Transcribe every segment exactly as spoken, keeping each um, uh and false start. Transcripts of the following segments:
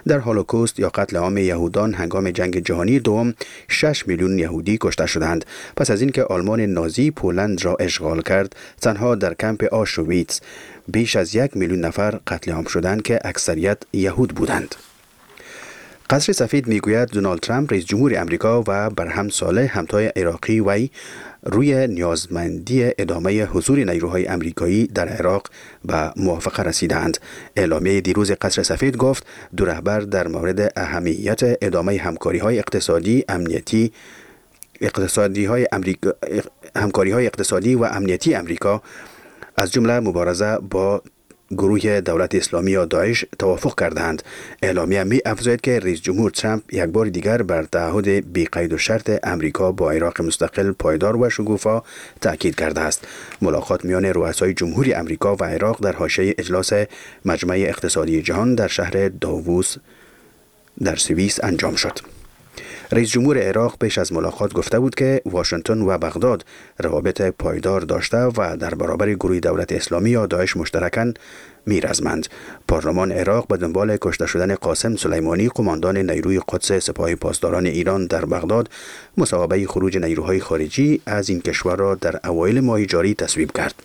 در هولوکوست یا قتل عام یهودان هنگام جنگ جهانی دوم شش میلیون یهودی کشته شدند. پس از اینکه آلمان نازی پولند را اشغال کرد، تنها در کمپ آشویتس بیش از یک میلیون نفر قتل عام شدند که اکثریت یهود بودند. قصر سفید میگوید دونالد ترامپ رئیس جمهور امریکا و برهم صالح همتای عراقی وی روی نیازمندی ادامه حضور نیروهای امریکایی در عراق به موافقه رسیدند. اعلامیه دیروز قصر سفید گفت دو رهبر در مورد اهمیت ادامه همکاری‌های اقتصادی، امنیتی اقتصادی های امریکا همکاری های اقتصادی و امنیتی امریکا از جمله مبارزه با گروه دولت اسلامی یا داعش توافق کردند. اعلامیه می افزاید که رئیس جمهور ترامپ یک بار دیگر بر تعهد بی قید و شرط امریکا با عراق مستقل، پایدار و شکوفا تاکید کرده است. ملاقات میان رؤسای جمهوری امریکا و عراق در حاشیه اجلاس مجمع اقتصادی جهان در شهر داووس در سوئیس انجام شد. رئیس جمهور عراق پیش از ملاقات گفته بود که واشنگتن و بغداد روابط پایدار داشته و در برابر گروه دولت اسلامی یا داعش مشترکاً میرزمند. پارلمان عراق به دنبال کشته شدن قاسم سلیمانی، قماندان نیروی قدس سپاه پاسداران ایران در بغداد، مصوبه خروج نیروهای خارجی از این کشور را در اوایل ماه جاری تصویب کرد.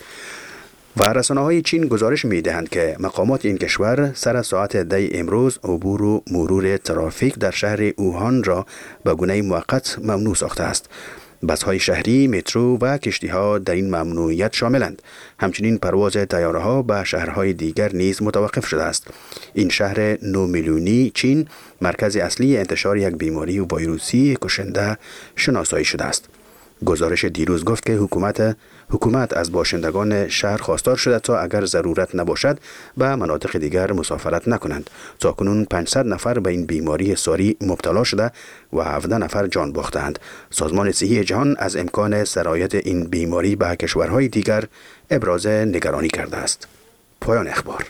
و رسانه‌های چین گزارش می‌دهند که مقامات این کشور سر ساعت ده امروز عبور و مرور ترافیک در شهر اوهان را به گونه موقت ممنوع ساخته است. بس‌های شهری، مترو و کشتی‌ها در این ممنوعیت شاملند. همچنین پرواز طیاره‌ها به شهرهای دیگر نیز متوقف شده است. این شهر نه میلیونی چین مرکز اصلی انتشار یک بیماری ویروسی کشنده شناسایی شده است. گزارش دیروز گفت که حکومت حکومت از باشندگان شهر خواستار شده تا اگر ضرورت نباشد به مناطق دیگر مسافرت نکنند. تاکنون پانصد نفر به این بیماری ساری مبتلا شده و هفده نفر جان باختند. سازمان صحی جهان از امکان سرایت این بیماری به کشورهای دیگر ابراز نگرانی کرده است. پایان اخبار.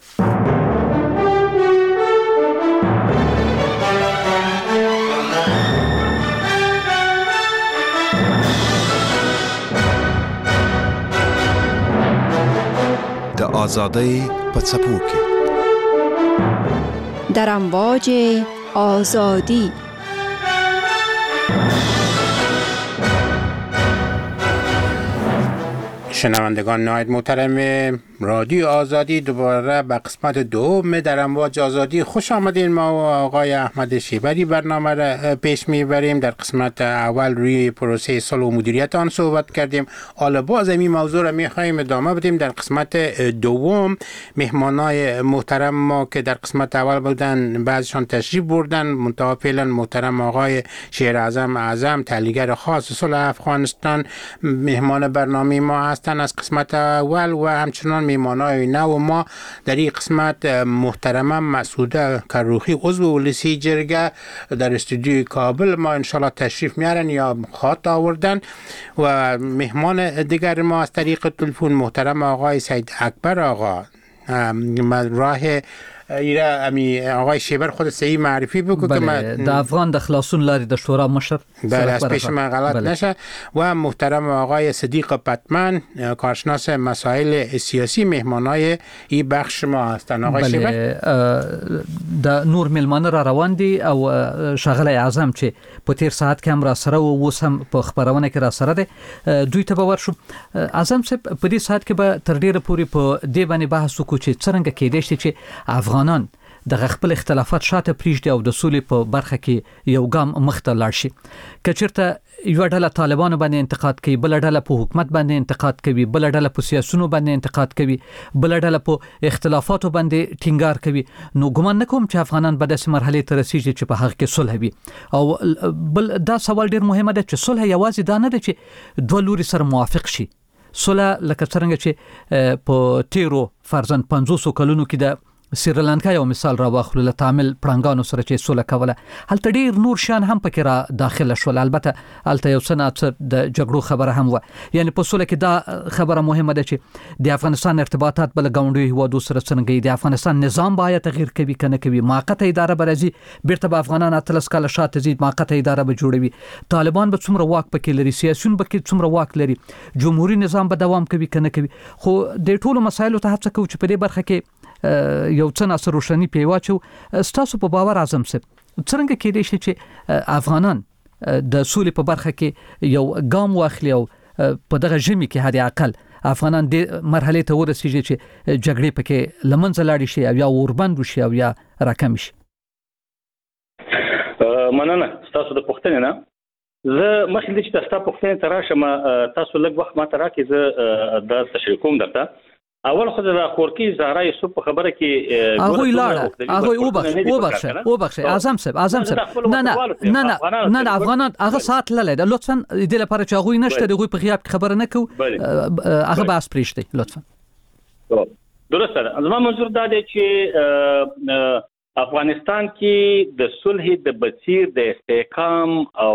آزادی په څپو کې در امواج آزادی. شنوندگان نهایت محترم رادیو آزادی، دوباره به قسمت دوم در امواج آزادی خوش آمدین. ما و آقای احمد شیبری برنامه را پیش میبریم. در قسمت اول روی پروسه صلح و مدیریت آن صحبت کردیم. حالا باز این موضوع را میخوایم ادامه بدیم. در قسمت دوم مهمانای محترم ما که در قسمت اول بودن بعضشان تشریف بردن، منتها فعلا محترم آقای شهر اعظم اعظم تحلیلگر خاص صلح افغانستان مهمان برنامه ما هستند از قسمت اول و همچنان میمانای نو ما در این قسمت محترمه مسعوده کروخی عضو ولسی جرگه در استودیوی کابل ما انشالله تشریف میارن یا خط آوردن و مهمان دیگر ما از طریق تلفن محترم آقای سید اکبر آقا. راه ایره امی آقای شیبر خود صحیح معرفی بگو که من د افغان د خلاصون لاری د شورا مشر بله از پیش من غلط بله. نشه. و محترم آقای صدیق پتمن کارشناس مسائل سیاسی مهمانای این بخش ما هستن. آقای بله. شیبر د نور ملمانه را روان دي او شغله اعظم چې په تیر ساعت کې هم را سره او اوس هم په خبرونه کې را سره ده دوی ته باور شو. اعظم صاحب په دې ساعت کې به تر ډیره پورې په دې باندې بحث وکړو چې څنګه کېدای شي چې افغانان د خپل اختلافات شاته پریږدي او د سولې په برخه کې یو ګام مخته لاړ شي. که چېرته یو ډله طالبانو باندې انتقاد کوي، بل ډله په حکومت باندې انتقاد کوي، بل ډله په سیاسيونو باندې انتقاد کوي، بل ډله په اختلافاتو باندې ټینګار کوي، نو ګمان نه کوم چې افغانان به داسې مرحله ته رسیږي چې په هغه کې صلح وي. او بل دا سوال ډیر مهمه ده چې صلح یوازې دا نه ده چې دوه لوري سره موافق شي. صلح لکه څنګه چې په تیرو فرضاً پنځوسو کلونو کې د سریلانکا یو مثال را واخلو له تعامل پړنګانو سره چې صلح کوله، هلته ډیر نور شان هم پکې را داخله شول. البته هلته یو سنت د جګړو خبره هم و. یعنی په صلح کې دا خبره مهمه ده چې د افغانستان ارتباطات بل غونډوي هیوادو سره څنګه د افغانستان نظام باید تغییر کوي کنه کوي، موقته اداره برازي بیرته به افغانان اتلس کال شاته زید موقته اداره به جوړوي، طالبان به څومره واک پکې لري، سیاسيون به کې څومره واک لري، جمهوریت نظام به دوام کوي کنه کوي. خو د ټولو مسایلو ته هڅه کوي چې په دې برخه کې یو څه ناصر روشنی پیواچو ستاسو په باور اعظم صاحب څنګه کېدای شي چې افغانان د سولې په برخه کې یو ګام واخلي او په دغه ژمي کې هدي اقل افغانان د مرحله ته ورسیږي چې جګړې پکې لمنځه لاړ شي او یا اوربند شي او یا راکم شي. مننه تاسو د پوښتنې نه زه مخکې د چې تاسو پوښتنې ته راشم تاسو لږ وخت ما ته راکړئ زه د تشریح کوم درته. اول خو د خورکی زهرا یوسف په خبره کې هغه لاړه هغه وبخښه وبخښه وبخښه اعظم صاحب اعظم صاحب نه نه نه نه نه افغانان هغه سات لاله لطفا د لپاره چې هغه نشته دغه په غیاب خبره نه کو هغه بحث پریشته لطفا. درسته ده. زما منظور دا دی چې افغانستان کې د صلح د بصیر د استحکام او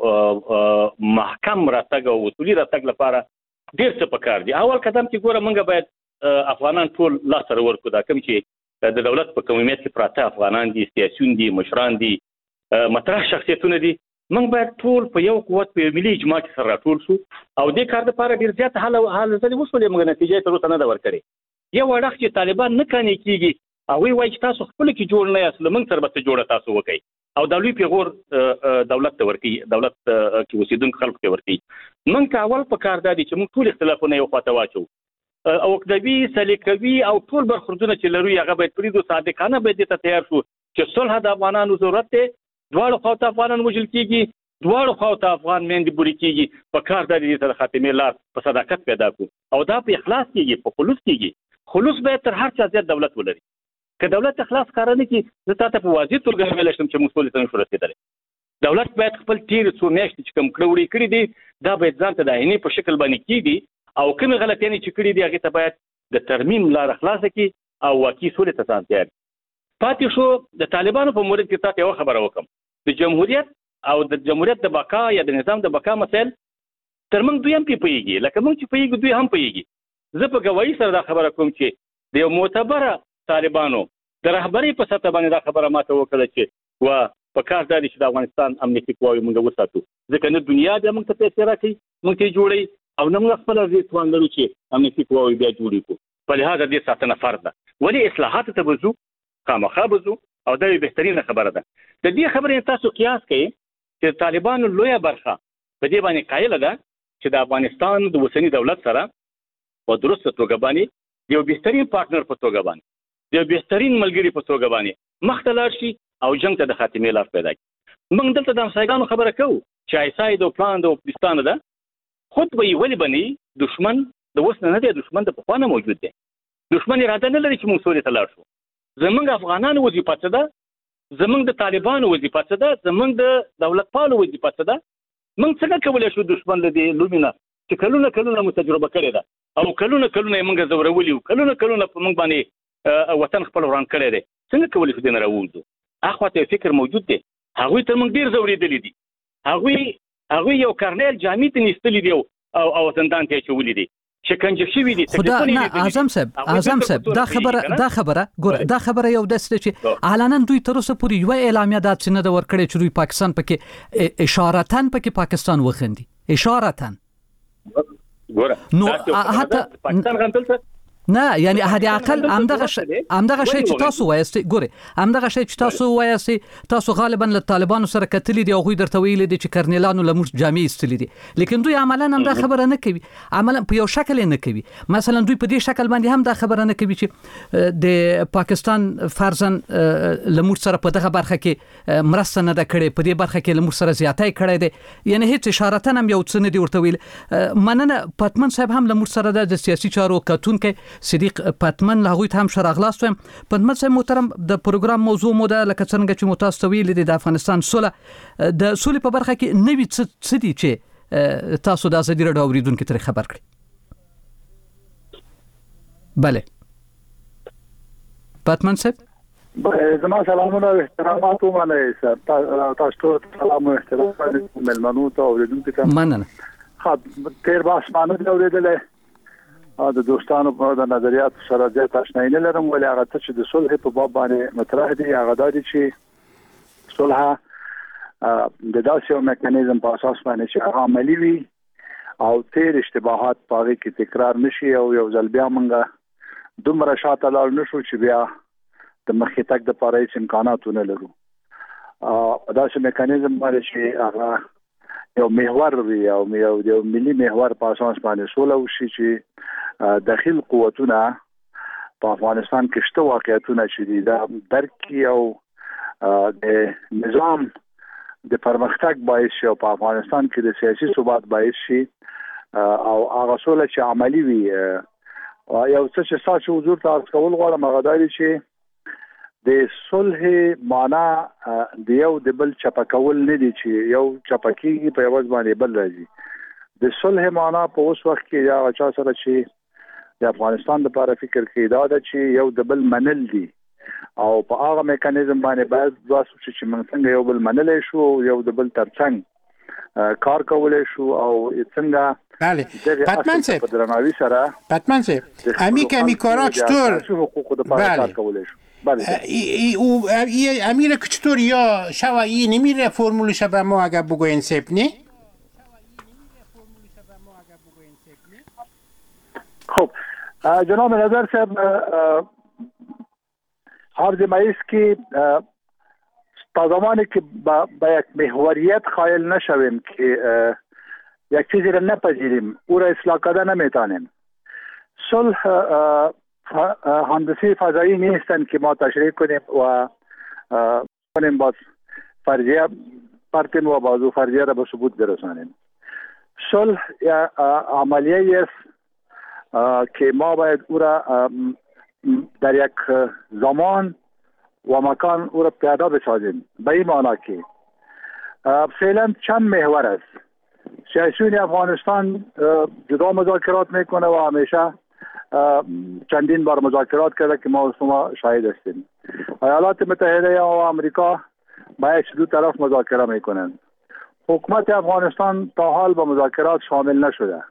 محکم راتګ او اصولي راتګ لپاره ډیر څه پکار دي. اول قدم چې ګوره موږ باید افغانان ټول لاس سره ورکو دا کوم چې د دولت په قومیت کې پراته افغانان دي سیاسيون دي مشران دي مطرح شخصیتونه دي موږ باید ټول په یو قوت په ملي اجماع کې سره راټول شو او د کار لپاره ډیر زیات حل حل ځلې وسولې موږ نتیجه تر اوسه نه دا ورکړي. یو وخت چې طالبان نه کاني کیږي او وی وایي چې تاسو خپل کې جوړ نه یاست لمن سره به جوړه تاسو وکړي او د لوی پیغور دولت ته ورکړي دولت کې وسیدونکو خلکو ته ورکړي. موږ اول په کار دادي چې موږ ټول اختلافونه یو خواته واچو او کدوی سلیقوي او ټول برخوردونه چې لري هغه باید پریدو صادقانه باید ته تیار شو چې صلح د افغانانو ضرورت دی. دواړو خواته افغانان وژل کیږي دواړو خواته افغان میندې بوري کیږي په کار د دې تر خاتمه لار په صداقت پیدا کو او دا په اخلاص کیږي په خلوص کیږي. خلوص باید تر هر څه زیات دولت ولري. که دولت اخلاص کار نه کوي زه تاسو په واضح توګه ویل شم چې مسؤلیت نه شو رسیدلی. دولت باید خپل تیر څو میاشتې چې کوم کړوړي کړی دي دا باید ځان ته د عیني په شکل باندې کیدي او کوم غلطیاں چې کړی دي هغه ته باید د ترمیم لار خلاص کی او واقعي سولې ته ځان تیار. پاتې شو د طالبانو په مورد کې تاسو یو خبره وکم د جمهوریت او د جمهوریت د بقا یا د نظام د بقا مسائل تر موږ دوی هم پیږي لکه موږ چې پیږي دوی هم پیږي. زه په گواہی سره دا خبره کوم چې د یو معتبره طالبانو د رهبری په سطح باندې دا خبره ماته وکړه چې وا په کار دا چې د افغانستان امنیتي قواوی موږ وساتو ځکه نه دنیا د موږ ته پیسې راکړي موږ ته جوړي او نو خپل دې توان لرو چې امنیتي قواوی بیا جوړې کو. په لهدا دې ساتنه فرض ده. ولی اصلاحات ته بزو خامخا بزو او دا یو بهترینه خبره ده. د دې خبرې تاسو قیاس کړئ چې طالبانو لویه برخه په دې باندې قایل ده چې د افغانستان د وسنی دولت سره په درسته توګه باندې یو بهترین پارټنر په توګه باندې یو بهترین ملګری په توګه باندې مختلف شي او جنگ ته د خاتمه لار پیدا کړي. موږ دلته د همسایګانو خبره کوو چې ایسای د پلان د افغانستان ده خود به ویل بني دشمن د وسنه نه دی دشمن د پخوانه موجود دی. دشمن اراده نه لري چې موږ سولې ته لاړ شو. زمونږ افغانانو وظیفه څه ده زمونږ د طالبانو وظیفه څه ده زمونږ د دولت پالو وظیفه څه ده. موږ څنګه کولای شو دشمن له دې لومینه چې کلونه کلونه مو تجربه کړې ده او کلونه کلونه موږ زورولي او کلونه کلونه په موږ باندې وطن خپل وران کړی دی څنګه کولای شو دې نه راوځو. اخو ته فکر موجود دی هغه تر موږ ډیر زورېدلې دي. هغه هغه یو کارنل جامع ته نستلې دی او او زندان ته چولې دي شکنجه شوی دي. خدا نه اعظم صاحب اعظم صاحب دا خبره دا خبره ګور دا خبره یو دسته چې علنا دوی تر اوسه پورې یو اعلامیه دات نه د ورکړې چې دوی پاکستان پکې اشارتن پکې پاکستان وخندي اشارتن ګور نو حتی پاکستان غنتل نه یعنی هدي عقل همدغه همدغه شی چې تاسو وایستي ګوري همدغه شی چې تاسو وایستي تاسو غالبا له طالبانو سره کتلې دی او غوي درته ویل دي چې کرنلانو له موږ جامع استلې دي لیکن دوی عملاً هم دا خبره نه کوي عملاً په یو شکل نه کوي. مثلا دوی په دې شکل باندې هم دا خبره نه کوي چې د پاکستان فرضاً له موږ سره په دغه برخه کې مرسته نه ده کړې په دې برخه کې له موږ سره زیاتای کړې ده یعنی هیڅ اشاره هم یو څه نه دی ورته ویل. مننه پتمن صاحب هم له موږ سره د سیاسي چارو کتون کې صدیق پتمن لاغوی ته هم شراغلاست ویم. پتمن صاحب محترم د پروګرام موضوع مو ده لکه څنګه چې متاسو ویل دي د افغانستان سوله د سولې په برخه کې نوی څه دي چې تاسو د ازادي راډیو اوریدونکو ته خبر کړئ. بله پتمن صاحب زما سلامونه او احترامات ومنئ سر تاسو ته سلام او احترام ملمنو ته اوریدونکو ته مننه. خب تیر باس باندې اوریدل د دوستانو په د نظریات سره د تشناینه لرم ولې هغه چې د صلح په باب باندې مطرح دي هغه د چې صلح د داسې یو میکانیزم په اساس باندې چې هغه عملی وي او تیر اشتباهات پاره کې تکرار نشي او یو ځل بیا موږ دومره شاته لاړ نشو چې بیا د مخکې تک د پاره هیڅ امکانات نه لرو. ا دا چې میکانیزم باندې چې هغه یو محور وي او یو ملي محور په اساس باندې سوله وشي چې داخل قوتونه په افغانستان کې شته واقعیتونه چې دا درک او د نظام د پرمختګ باعث شي او په افغانستان کې د سیاسي ثبات باعث شي او هغه سوله چې عملی وي. یو څه چې تاسو حضور ته عرض کول غواړم هغه دا دی چې د صلح معنا د یو د بل چپکول نه دي چې یو چپکیږي په یوه باندې بل راځي. د صلح معنا په اوس وخت کې یا چا سره چې د افغانستان لپاره فکر کوي دا ده چې یو د بل منل دي او په هغه میکانیزم باندې باید واسو چې موږ څنګه یو بل منلای شو یو د بل ترڅنګ کار کولای شو او څنګه. بله پتمن صاحب درناوی سره پتمن صاحب امی که امی کارا چطور حقوق د پاره کار کولای شو. بله او امیر که چطور یا شوا ای نمیره فرمولش به ما اگر بگوین سیب نه. خب جناب نظر صاحب عرض مایست که تا زمانی که با یک محوریت خایل نشویم که یک چیزی را نپذیریم او را اصلاح کرده نمیتانیم. صلح هندسی فضایی نیستن که ما تشریح کنیم و کنیم باز فرضیه پرتیم و بازو فرضیه را به ثبوت برسانیم. صلح عملیه است که ما باید او را در یک زمان و مکان او را پیاده بسازیم. به این معنا که فعلا چند محور است. سیاسیون افغانستان جدا مذاکرات میکنه و همیشه چندین بار مذاکرات کرده که ما و شما شاهد هستیم. ایالات متحده و آمریکا باید دو طرف مذاکره میکنند. حکومت افغانستان تا حال به مذاکرات شامل نشده.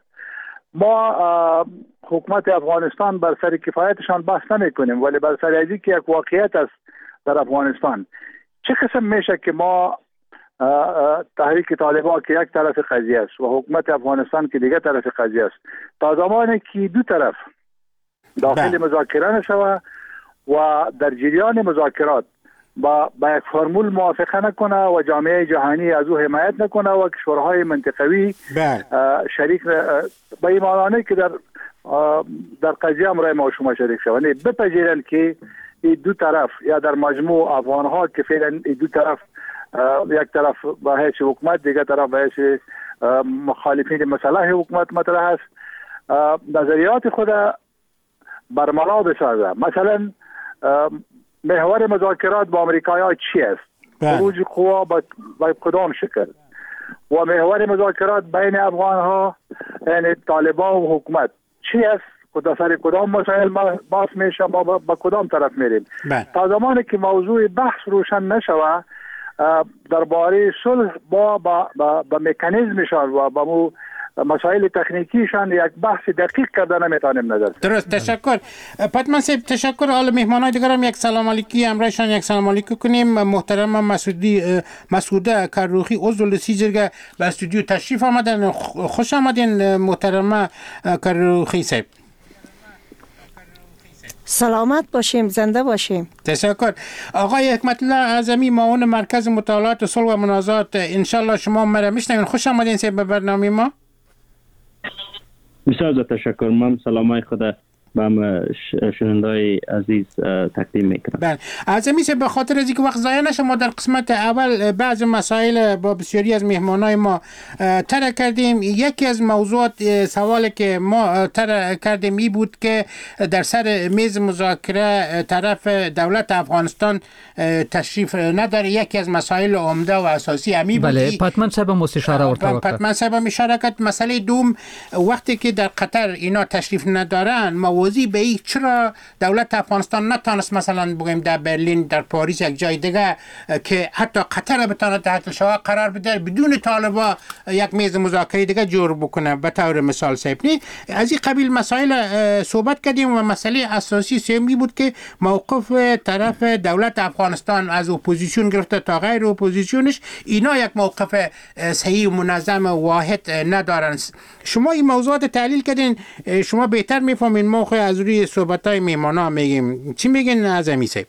ما حکومت افغانستان بر سر کفایتشان بحث نمی کنیم ولی بر سر ازی که یک واقعیت است در افغانستان چه قسم میشه که ما تحریک طالبان که یک طرف قضیه است و حکومت افغانستان که دیگه طرف قضیه است تا زمانی که دو طرف داخل مذاکره نشوه و در جریان مذاکرات با با یک فرمول موافقه نکنه و جامعه جهانی از او حمایت نکنه و کشورهای منطقوی شریک به این معنی که در در قضیه امرای ما شما شریک شوند بپذیرند که این دو طرف یا در مجموع افغان ها که فعلا این دو طرف یک طرف به حیث حکومت دیگر طرف به حیث مخالفین مسئله حکومت مطرح است نظریات خود برملا بسازه. مثلا محور مذاکرات با امریکایی ها چی است؟ خروج قوا با کدام شکل و محور مذاکرات بین افغان ها یعنی طالبان و حکومت چی است؟ کدام سر کدام مسائل باس میشه ما با کدام طرف میریم. تا زمانی که موضوع بحث روشن نشوه درباره صلح با با با, با مکانیزمشان و با مو مسائل تکنیکیشان یک بحث دقیق کرده نمیتونیم نظر. درست تشکر. پتمن صاحب تشکر. حالا مهمانای دیگر هم یک سلام علیکی امرایشان یک سلام علیکی کنیم. محترم مسعودی مسعوده کروخی عضو لسی جرگه به استودیو تشریف آمدن. خوش آمدین محترم کروخی صاحب. سلامت باشیم، زنده باشیم. تشکر. آقای حکمت الله اعظمی معاون مرکز مطالعات صلح و منازعات انشالله شما مرا میشنوین. خوش آمدین صاحب به برنامه ما. بسیار تشکر. من سلامای خدا به هم شنوندای عزیز تقدیم میکنم. بله اعظمی صاحب به خاطر از اینکه وقت ضایع نشه ما در قسمت اول بعض مسائل با بسیاری از مهمانای ما طرح کردیم. یکی از موضوعات سوالی که ما طرح کردیم این بود که در سر میز مذاکره طرف دولت افغانستان تشریف نداره. یکی از مسائل عمده و اساسی امی بود. بله پتمن صاحب مستشاره ورته پتمن صاحب اشاره کرد. مسئله دوم وقتی که در قطر اینا تشریف ندارن موازی به این چرا دولت افغانستان نتونست مثلا بگیم در برلین در پاریس یک جای دیگه که حتی قطر بتونه تحت الشعاع قرار بده بدون طالبا یک میز مذاکره دیگه جور بکنه به طور مثال صاحب نه از این قبیل مسائل صحبت کردیم و مسئله اساسی سومی بود که موقف طرف دولت افغانستان از اپوزیسیون گرفته تا غیر اپوزیسیونش اینا یک موقف صحیح و منظم و واحد ندارن. شما این موضوعات تحلیل کردین شما بهتر میفهمین. ما خو از روی صحبت‌های میمانا میگیم. چی میگین اعظمی صاحب؟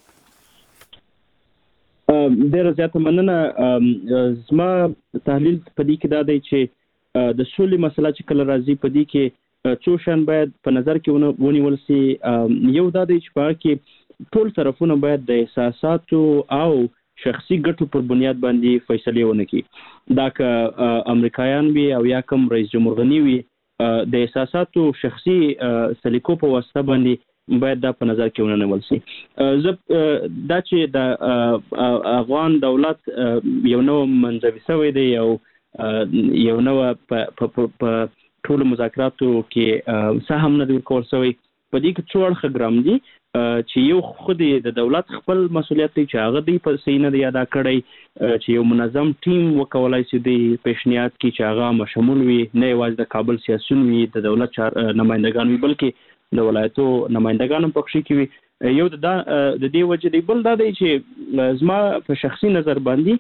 ډېر زیاته مننه. زما تحلیل په دې کې دا دی چې د سولې مسله چې کله راځي په دې کې څو شان باید په نظر کې ونیول سي. یو دا دی چې په کې ټول طرفونه باید د احساساتو او شخصي ګټو پر بنیاد باندې فیصله ونه کړي. دا که امریکایان وي او یا کوم رئیس جمهور غني وي، د احساساتو شخصي سلیقو په واسطه باندې باید دا په نظر کې ونیول سي. زه دا چې د افغان دولت یو نو منځوي شوی دی او یو نو په ټول مذاکراتو کې سهم نه دی ورکول شوی، په دې کې څو اړخه ګرام دي چې یو خو د دولت خپل مسؤلیت دی چې هغه دی په صحیح نه دی ادا کړی، چې یو منظم ټیم وکولای شي د پیشنهاد کې چې هغه مشمول وي، نه یوازې د کابل سیاسیون وي، د دولت نمائندگان وي، بلکې د ولایتو نمائندگان هم پکښې کې وي. یو د دې وجه دی. بل دا دی چې زما په شخصي نظر باندې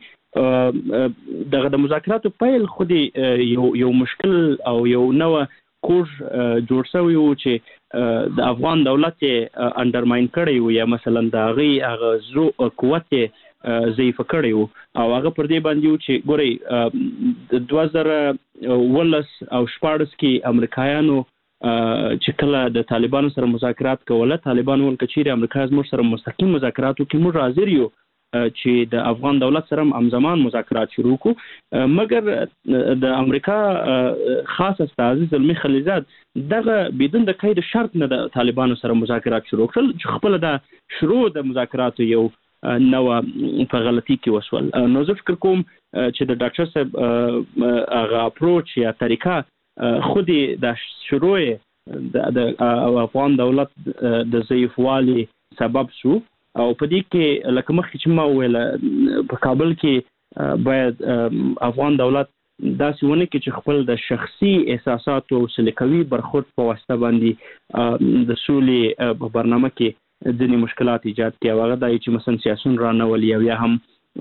دغه د مذاکراتو پیل خو دی یو یو مشکل او یو نوه کوژ جوړ شوی و چې د افغان دولت یې انډرماین کړی و، یا مثلا د هغې هغه زرو قوت یې ضعیفه کړی و، او هغه پر دې باندې و چې ګورئ دوه زره اوولس او شپاړس کې امریکایانو چې کله د طالبانو سره مذاکرات کوله، طالبانو ویل که چیرې امریکا زموږ سره مستقیم مذاکرات وکړي موږ حاضر یو چې د افغان دولت سره هم همزمان مذاکرات شروع کړو. مګر د امریکا خاص استازي زلمی خلیزاد دغه بدون د قید شرط نه د طالبانو سره مذاکرات شروع کړل، چې خپل د شروع د مذاکراتو یو نو په غلطي کې وسول. نو زه فکر کوم چې د ډاکټر صاحب هغه اپروچ یا طریقه خود د شروع د افغان دولت د ضعیفوالي سبب شو، او په دې کې لکه مخکې چې ما وویل په کابل کې باید افغان دولت داسې ونه کړي چې خپل د شخصي احساساتو او سلیقوي برخورد په واسطه باندې د سولې په برنامه کې ځینې مشکلات ایجاد کړي، او هغه دا چې مثلا سیاسیون رانولي او یا هم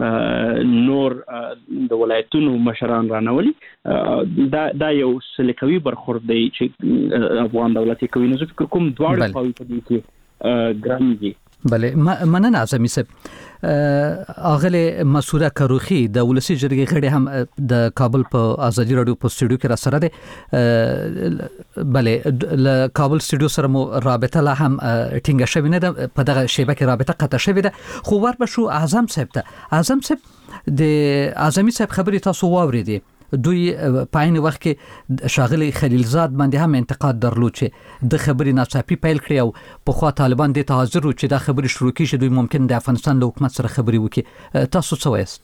نور د ولایتونو مشران رانولي. دا دا یو سلیقوي برخورد دی چې افغان دولت کوي. نو زه فکر کوم دواړه خواوې په دې کې ګران دي. بله، مننه اعظمي صاحب. اغله مسوده کروخي د ولسی جرګې غړي هم د کابل په ازادي رادیو په سټوډیو کې را سره ده. بله، ل کابل سټوډیو سره مو رابطه لا هم ټینګه شوې نه ده، په دغه شیبه کې رابطه قطع شوې ده. خو ور به شو اعظم صاحب ته. اعظم صاحب د اعظمي صاحب خبرې تاسو واورېدې، دوی په عین وخت کې شاغلی خلیلزاد باندې هم انتقاد درلود چې د خبرې ناڅاپي پیل کړی او په خوا طالبان دې ته حاضر وو چې دا خبرې شروع کړي چې دوی ممکن د افغانستان له حکومت سره خبرې وکړي. تاسو څه وایاست؟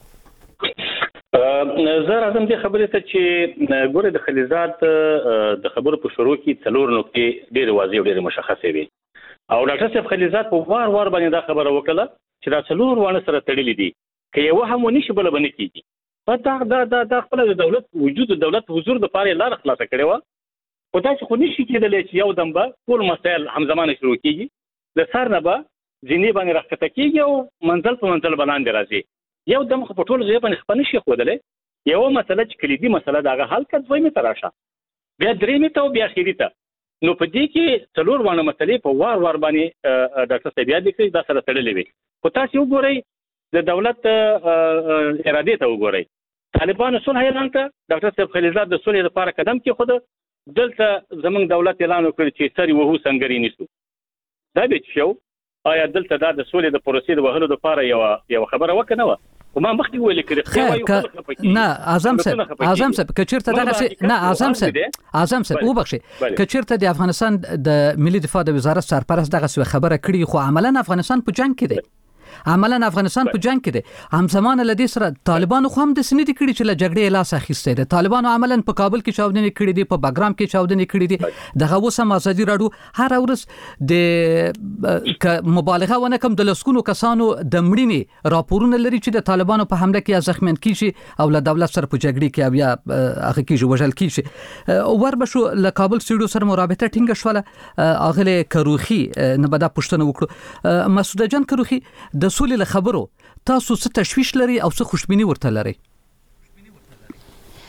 زه راځم دې خبرې ته چې ګوره د خلیلزاد د خبرو په شروع کې څلور نقطې ډېرې واضح او ډېرې مشخصې وي، او ډاکټر صاحب خلیلزاد په وار وار باندې دا خبره وکړه چې دا څلور واړه سره تړلي دي، که یو هم ونی شي بل به نه کېږي. دا دا دا دا خپل د دولت وجود د دولت حضور د پاره لار خلاصه کړي و، او دا چې خو نشي کېدلی چې یو دم به ټول مسایل همزمانه شروع کېږي، د سر نه به ځینې باندې راښکته کېږي او منزل په منزل باندې راځي. یو دم خو په ټول ځای باندې خپل نشي ښودلی. یو مسله چې کلیدي مسله د هغه حل کړ، دویمې ته راشه، بیا درېیمې ته او بیا اخري ته. نو په دې کې څلور واړه مسلې په وار وار باندې ډاکټر صاحب یاد کړي دا سره تړلې وي. خو تاسو وګورئ د دولت ارادې ته وګورئ. طالبانو صلح اعلان کړ، ډاکټر صاحب خلیلزاد د صلح لپاره قدم کېښود، دلته زمونږ دولت اعلان وکړ چې سری وهو سنګري نیسو. دا به شو آیا دلته دا د صلح د پروسې د وهلو لپاره یو یو خبره وکړه نه و؟ خو ما مخکې ویل کړی نه اعظم صاحب اعظم صاحب کچیرته دغه شي نه اعظم صاحب اعظم صاحب وبخښي، کچیرته د افغانستان د ملي دفاع د وزارت سرپرست دغه خبره کړي، خو عملاً افغانستان په جنگ کې دی. عملاً افغانستان په جنگ کې دی. همزمان له دې سره طالبانو خو هم د سنې دي کړي چې له جګړې لاس اخیستی دی. طالبانو عملاً په کابل کې چاودنې کړي دي، په بګرام کې چاودنې کړي دي. دغه اوس هم ازادي راډیو هر ورځ د مبالغه ونه کوم د لسګونو کسانو د مړینې راپورونه لري چې د طالبانو په حمله کې زخمیان کیږي او له دولت سره په جګړې کې بیا هغه کیږي وژل کیږي. ور به شو له کابل سټوډیو سره مرابطه ټینګه شوله. اغله کروخي نه بدا پښتنه وکړو. مسعود جان کروخي د سولې له خبرو تاسو څه تشویش لري او څه خوشبیني ورته لري؟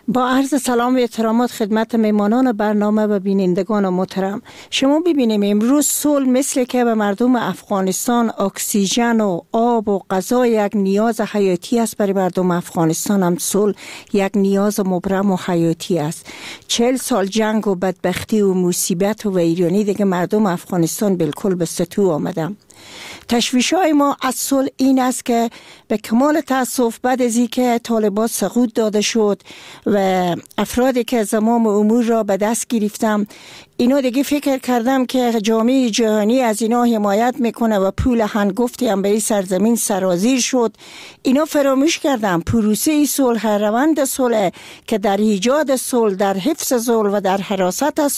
با عرض سلام و احترامات خدمت میمانان برنامه و بینندگان محترم. شما ببینیم امروز صلح مثل که به مردم افغانستان اکسیژن و آب و غذا یک نیاز حیاتی است، برای مردم افغانستان هم صلح یک نیاز مبرم و حیاتی است. چهل سال جنگ و بدبختی و مصیبت و ویرانی دیگه مردم افغانستان بالکل به ستو آمدن. تشویش‌های ما از صلح این است که به کمال تأسف بعد از اینکه طالبان سقوط داده شد و افرادی که زمام امور را به دست گرفتم، اینا دیگه فکر کردم که جامعه جهانی از اینا حمایت میکنه و پول هنگفتی هم به این سرزمین سرازیر شد. اینا فراموش کردم پروسه صلح، روند صلح که در ایجاد صلح، در حفظ صلح و در حراست از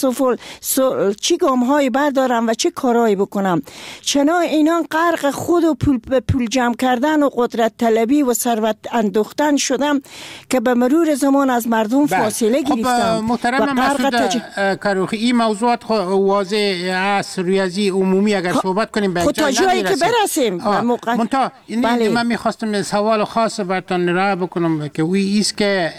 صلح چی گام‌هایی بردارم و چه کارهایی بکنم. چنان اینا غرق خود و پول به پول جمع کردن و قدرت طلبی و ثروت اندوختن شدم که به مرور زمان از مردم فاصله گرفتم. خب محترم مسعود تج... کاروخی، این موضوعات واضح است، ریاضی عمومی اگر صحبت کنیم به جای جایی که برسیم. منتها بله. من میخواستم سوال خاص براتون را بکنم که وی است که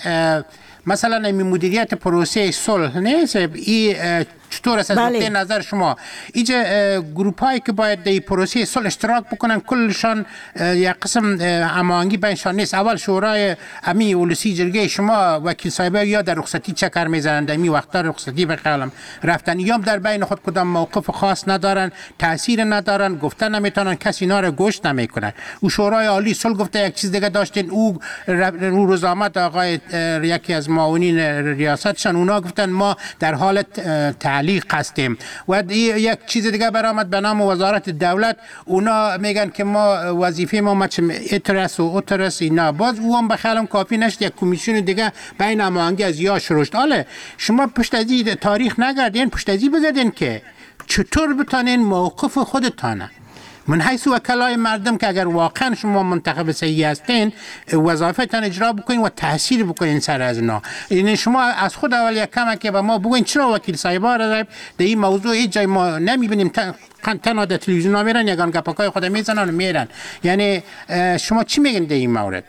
مثلا این مدیریت پروسه صلح نیست، این چطور است از بله. نظر شما اینجا گروپ هایی که باید در پروسه صلح اشتراک بکنن کلشان یک قسم هماهنگی بینشان نیست؟ اول شورای امی اولسی جرگه شما وکیل صاحبه یا در رخصتی چکر میزنن، در می وقتا رخصتی بخیالم رفتن، یا در بین خود کدام موقف خاص ندارن، تاثیر ندارن، گفتن نمیتونن، کسی اینا رو گوش نمیکنه. او شورای عالی صلح گفته یک چیز دیگه داشتین، او رو روز آمد آقای یکی از معاونین ریاستشان اونا گفتن ما در حال تعلیق هستیم و یک چیز دیگه برآمد به نام وزارت دولت، اونا میگن که ما وظیفه ما مچم اترس و اترس اینا، باز او هم بخیالم کافی نشد، یک کمیسیون دیگه بین هماهنگی از یا شروشت. حالا شما پشت از این تاریخ نگردین، پشت از این بگردین که چطور بتانین موقف خودتانه من حیث وکلای مردم که اگر واقعا شما منتخب صحیح هستین وظایفتان اجرا بکنین و تاثیر بکنین سر از اینا. یعنی شما از خود اول یک کم که به ما بگوین چرا وکیل صاحبا را در این موضوع هیچ جای ما نمیبینیم، تنها در تلویزیون ها میرن یگان گپاکای خود میزنن و میرن. یعنی شما چی میگین در این مورد؟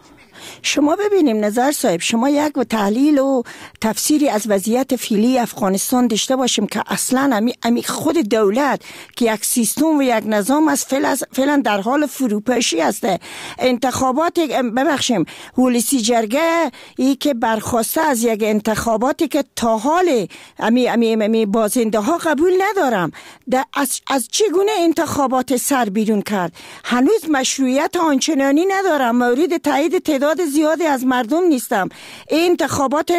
شما ببینیم نظر صاحب، شما یک تحلیل و تفسیری از وضعیت فعلی افغانستان داشته باشیم که اصلا امی, امی خود دولت که یک سیستم و یک نظام از فعلا در حال فروپاشی است. انتخابات ببخشیم ولسی جرگه ای که برخواسته از یک انتخاباتی که تا حال امی امی امی بازنده ها قبول ندارم، از از چگونه انتخابات سر بیرون کرد؟ هنوز مشروعیت آنچنانی ندارم، مورد تایید تعداد زیادی از مردم نیستم. این انتخابات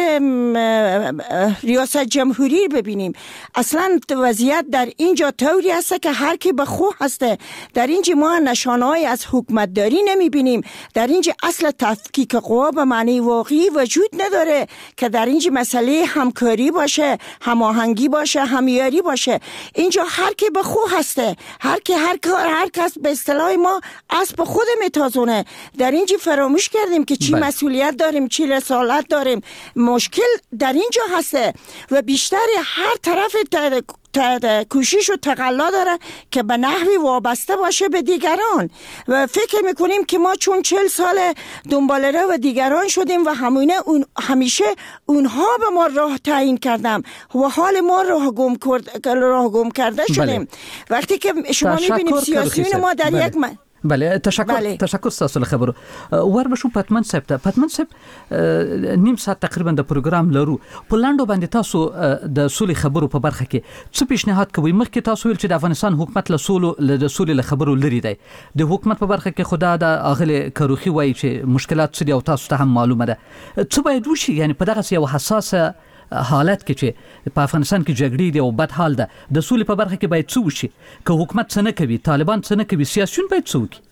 ریاست جمهوری ببینیم، اصلا وضعیت در اینجا طوری هست که هر کی به خو هسته. در اینجا ما نشانه‌ای از حکومتداری نمیبینیم، در اینجا اصل تفکیک قوا به معنی واقعی وجود نداره که در اینجا مسئله همکاری باشه، هماهنگی باشه، همیاری باشه. اینجا هر کی به خو هسته، هر کی هر کار هر کس به اصطلاح ما اسب خود میتازونه. در اینجا فراموش کردیم که چی بله. مسئولیت داریم، چی رسالت داریم. مشکل در اینجا هسته و بیشتر هر طرف کوشش و تقلا داره که به نحوی وابسته باشه به دیگران و فکر میکنیم که ما چون چل سال دنباله و دیگران شدیم و همونه اون همیشه اونها به ما راه تعیین کردن و حال ما راه گم کرد راه گم کرده شدیم. بله. وقتی که شما میبینید سیاسیون ما در بله. یک من... بله تشکر بله. تشکر تاسو له خبرو ور بشو پتمن صاحب ته پتمن صاحب نیم ساعت تقریبا د پروګرام لرو په لاندو باندې تاسو د سولې خبرو په برخه کې څه پیشنهاد کوي؟ مخکې تاسو ویل چې د افغانستان حکومت له سولو د سولې له خبرو لري دی، د حکومت په برخه کې خدا د اغله کاروخي وایي چې مشکلات څه دي او تاسو ته هم معلومه ده. څه باید وشي یعنی په دغه یو حساسه حالت کې چې په افغانستان کې جګړې دي او بد حال ده، د سولې په برخه کې باید څه وشي؟ که حکومت څه نه کوي، طالبان څه نه کوي، سیاسيون باید څه وکړي؟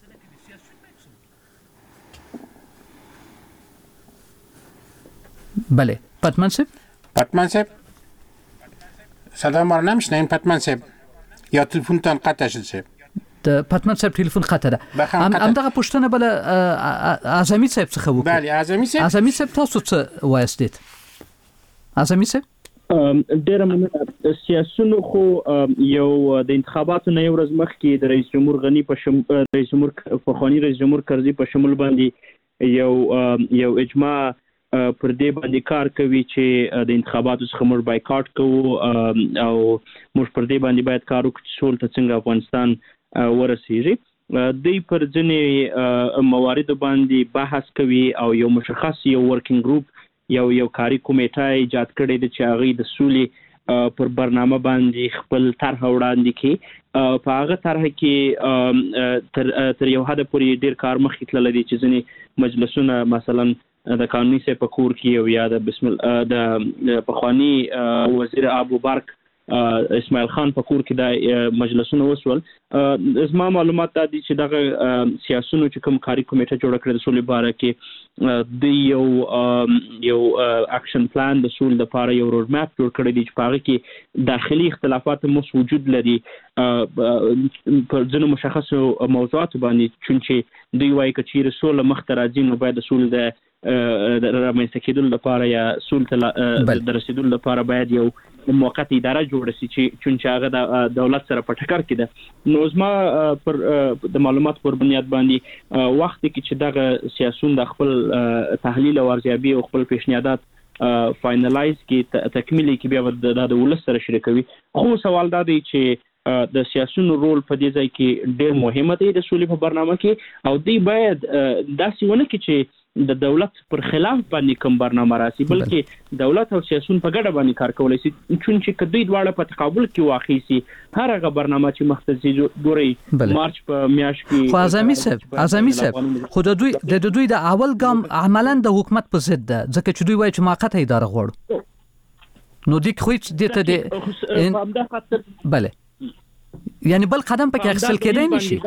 بله پتمن صاحب پتمن صاحب صدا ما رو نمیشنین پتمن صاحب یا تلفنتان قطع شد صاحب؟ د پتمن صاحب تلیفون خطه ده. ام دغه پښتنه بل اعظمي صاحب څخه وکړه. بله اعظمي صاحب اعظمي صاحب تاسو څه وایستید؟ اعظمي صاحب ډیره مننه. سیاسيونو خو یو د انتخاباتو نه یو ورځ مخکې د رئیس جمهور غنی په شم رئیس جمهور فخوانی رئیس جمهور کرزي په شمول باندې یو یو اجماع پر دې باندې کار کوي چې د انتخاباتو څخه موږ بایکاټ کوو او موږ پر دې باندې باید کار وکړو چې سول ته څنګه افغانستان ورسیږي. دوی پر ځینې مواردو باندې بحث کوي او یو مشخص یو ورکینګ ګروپ یو یو کاری کمیټه ایجاد کړې ده چې هغه د سولې پر برنامه باندې خپل طرح وړاندې کړي. په هغه طرح کې تر تر یو حد پورې ډیر کار مخکې تللی دی چې ځینې مجلسونه مثلا د قانوني سې په کور کې او یا د بسم الله د پخوانی وزیر ابو برک اسماعیل خان په کور کې د مجلسونو وسول. زما معلومات دا دي چې دغه سیاسيونو چې کوم کاری کمیټه جوړ کړې د سولې باره کې د یو یو اکشن پلان د سولې لپاره یو روډ میپ جوړ کړی دی چې په هغه کې داخلي اختلافات مو وجود لري پر ځینو مشخصو موضوعاتو باندې، چونچې دوی وایي چې چیرې سوله مخته راځي نو باید د سولې د رامنځته کېدلو لپاره یا سولې ته د رسیدلو لپاره باید یو موقت اداره جوړ شي چې چونچې هغه د دولت سره په ټکر کې ده. نو زما پر د معلومات پر بنیاد باندې وخت کې چې دغه سیاسون د خپل تحلیل او ارزیابي او خپل پیشنهادات فاینلایز کې تکمیلي کې بیا د ولس سره شریکوي. خو سوال دا دی چې د سیاسونو رول په دې ځای کې ډېر مهمه دی د سولې په برنامه کې، او دوی باید داسې ونه کړي چې د دولت پر خلاف باندې کوم برنامه راسي، بلکې دولت او سیاسون په ګډه باندې کار کولای شي، چونچې کدی دواړه په تقابل کې واقع شي. هر هغه برنامه چې مختصي ګوري مارچ په میاشت کې خو اعظمي صاحب اعظمي صاحب خو د دوی د دوی د اول ګام عملاً د حکومت په ضد ده، ځکه چې دوی وایي چې موقته اداره غواړو. نو د خو دې ته د بله یعنی بل قدم پکې اخیستل کېدای نشي.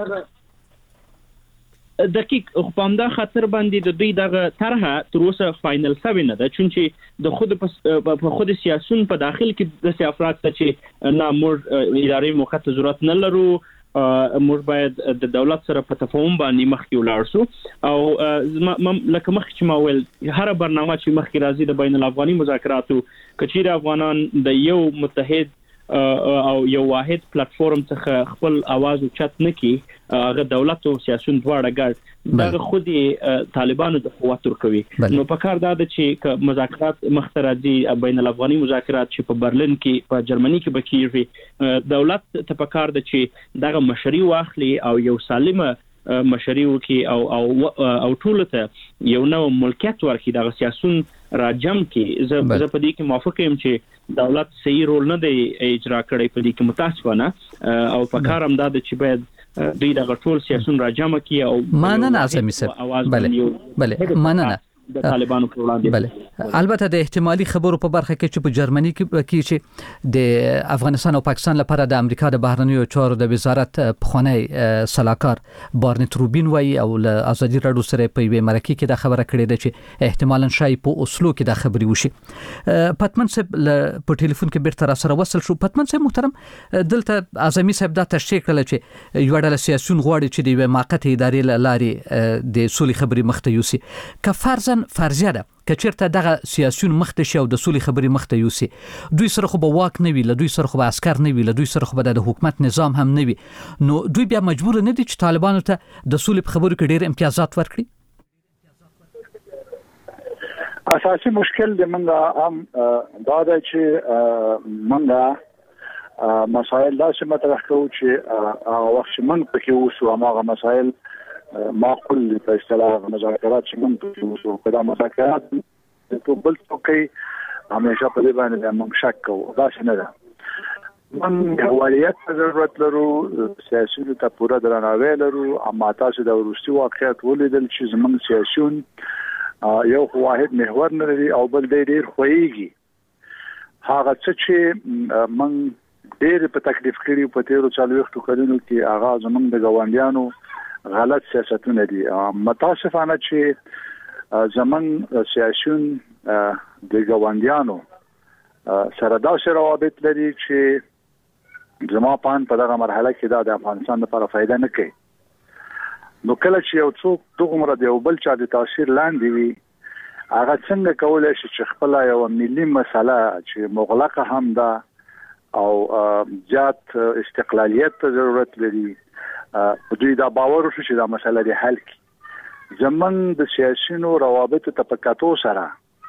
دقیق په همدا خاطر باندې د دوی دغه طرحه تر اوسه فاینل شوی نه ده، چونچې د خود په خود سیاسون په داخل کې د افراد ته چې نه موږ اداري موقت ضرورت نه لرو، موږ باید د دولت سره په تفاهم باندې مخکې ولاړ شو. او لکه مخکې چې ما ویل هر برنامه چې مخکې راځي د بین الافغاني مذاکراتو کچیر افغانان د یو متحد او یو واحد پلیټفارم څخه خپل आवाज اوچت نکي، هغه دولت او سیاسون دواړه ګډ دغه خودي طالبانو د قوت ورکوي. نو په کار دا ده چې مذاکرات مخترجي بین الافغاني مذاکرات چې په برلین کې په جرمني کې بکیږي، دولت ته په کار ده چې دغه مشري واخلي او یو سالمه مشري وکي او او او ټول ته یو نو ملکیت ورکړي دغه سیاسون راجم کې. زه په دې کې موافق یم چې دولت صحیح رول نه دی اجرا کړی په دې کې متاسفانه، او په کار هم دا چې باید دوی دغه ټول سیاسون راجم کړي او مننه اعظمي صاحب. بله بله مننه د طالبانو پر وړاندې. بله البته د احتمالي خبرو په برخه کې چې په جرمني کې چې د افغانستان او پاکستان لپاره د امریکا د بهرنیو چارو د وزارت پخوانی سلاکار بارنټ روبین وایي او له ازادي راډیو سره په یوه مرکه کې د خبره کړې ده چې احتمالاً شای په اوسلو کې د خبري وشي. پتمن صاحب په ټلیفون کې بیرته را سره وصل شو. پتمن صاحب محترم، دلته اعظمي صاحب دا تشریح کړل چې یو ډول سیاسيون غواړي چې د یوه موقته ادارې لارې د سولې خبري مخته یوسي. که فرضاً فرضیه ده که چیرته دغه سیاسيون مخته شي او د سولې خبري مخته یوسي، دوی سره خو به واک نه وي، له دوی سره خو به عسكر نه وي، له دوی سره خو به د حکومت نظام هم نه وي، نو دوی بیا مجبور نه دي چې طالبانو ته د سولې په خبرو کې ډېر امتیازات ورکړي. اساسي مشکل د منګه هم دا ده چې منګه مسائل داسې مطرح کوو چې هغه وخت چې موږ پکې اوسو هغه مسائل معقول په اصطلاح مذاکرات چې موږ پکې اوسو په دا مذاکرات ته بل څوک همیشه په دې باندې موږ شک کوو. داسې نه ده، موږ هوایت ته ضرورت لرو، سیاسيونو ته پوره درناوی لرو، اما تاسو د وروستي واقعیت ولیدل چې زموږ سیاسيون یو واحد محور نه لري او بل ډېر خوېږي. هغه څه چې موږ ډېر په تکلیف کړي په تیرو څلوېښتو کلونو کې هغه زموږ د ګاونډیانو غلط سیاستونه دي. متاسفانه چې زمون سیاسيون د ګاونډیانو سره داسې روابط لري چې زما پان په دغه مرحله کې دا د افغانستان لپاره فائدہ نه کوي. نو کله چې یو څوک دغه د یو بل چا د تاثیر لاندې وي، هغه څنګه کولای شي چې خپل یو ملي مسله چې مغلقه هم ده او زیات استقلالیت ته ضرورت لري، دوی دا باور وشي چې دا مسله دی حل کی. زمون د سیاسيونو روابط ته په کتو سره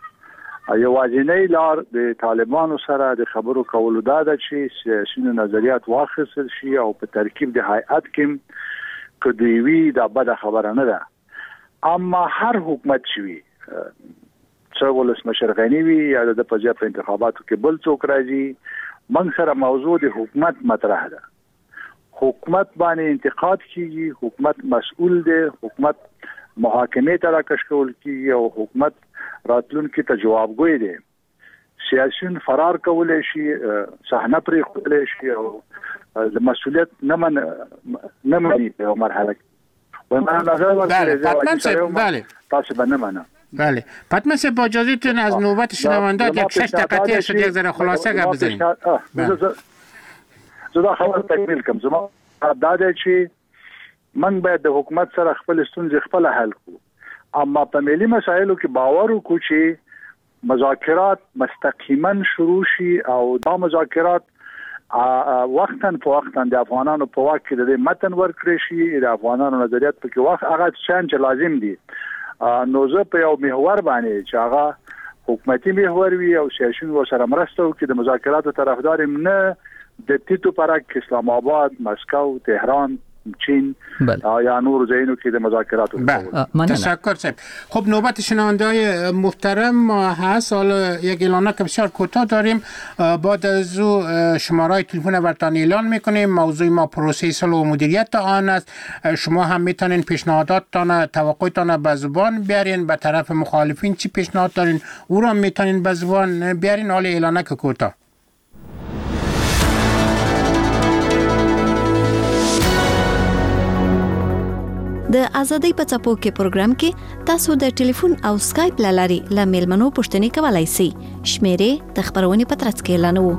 یوازینی لار د طالبانو سره د خبرو کولو دا ده چې سیاسي نظریات واخیستل شي او په ترکیب د هیئت کې کدیوی دا بد خبره نه ده. اما هر حکومت شوي څو ولسمشر غنی وي یا د پځیا په انتخاباتو کې بل څوک راځي موږ سره موضوع د حکومت مطرح ده. حکومت باندې انتقاد کیږي، حکومت مسؤل دی، حکومت محاکمه ته راکش کول کیږي او حکومت راتلونکي ته جوابګوی دی. سیاسيون فرار کولای شي، صحنه پرې خولای شي او د مسؤلیت نه من نه مني په مرحله کې. و من نظر ورکړم بله تاسو باندې منم. بله پتمن سه با اجازهتون از نوبت شنوندات یک شش دقیقه شد یک ذره خلاصه گپ بزنیم. زه خبر تکمیل کوم. زما دا دی چې من باید د حکومت سره خپل ستونزې خپل حل کړو، اما په ملي مسایلو کې باور وکړو چې مذاکرات مستقیما شروع شي او دا مذاکرات وختن په وختن د افغانانو په واک کې د متن ورکړي شي، د افغانانو نظریات په کې وخت هغه څنګه لازم دي. نو زه په یو محور باندې چې هغه حکومتي محور وي او سیاسيون ورسره مرسته وکړي د مذاکراتو طرفدار نه د تیتو پرک اسلام آباد، مسکو، تهران، چین یا نور ځایونو کې د مذاکراتو. تشکر صاحب. خب نوبت شنونده‌های محترم ما هست. حالا یک اعلانه که بسیار کوتاه داریم. بعد از او شماره‌های تلفن برتان اعلان میکنیم. موضوع ما پروسه صلح و مدیریت آن است. شما هم میتونین پیشنهاداتتان، توقعتان به زبان بیارین. به طرف مخالفین چی پیشنهاد دارین او را میتونین به زبان بیارین. حالا اعلانه که کوتاه. د ازادۍ په څپو کې پروګرام کې تاسو د ټلیفون او سکایپ لاري ل میلمنو پوښتنې کولای شئ. شمیرې د خبرونې په ترڅ کې اعلانوو.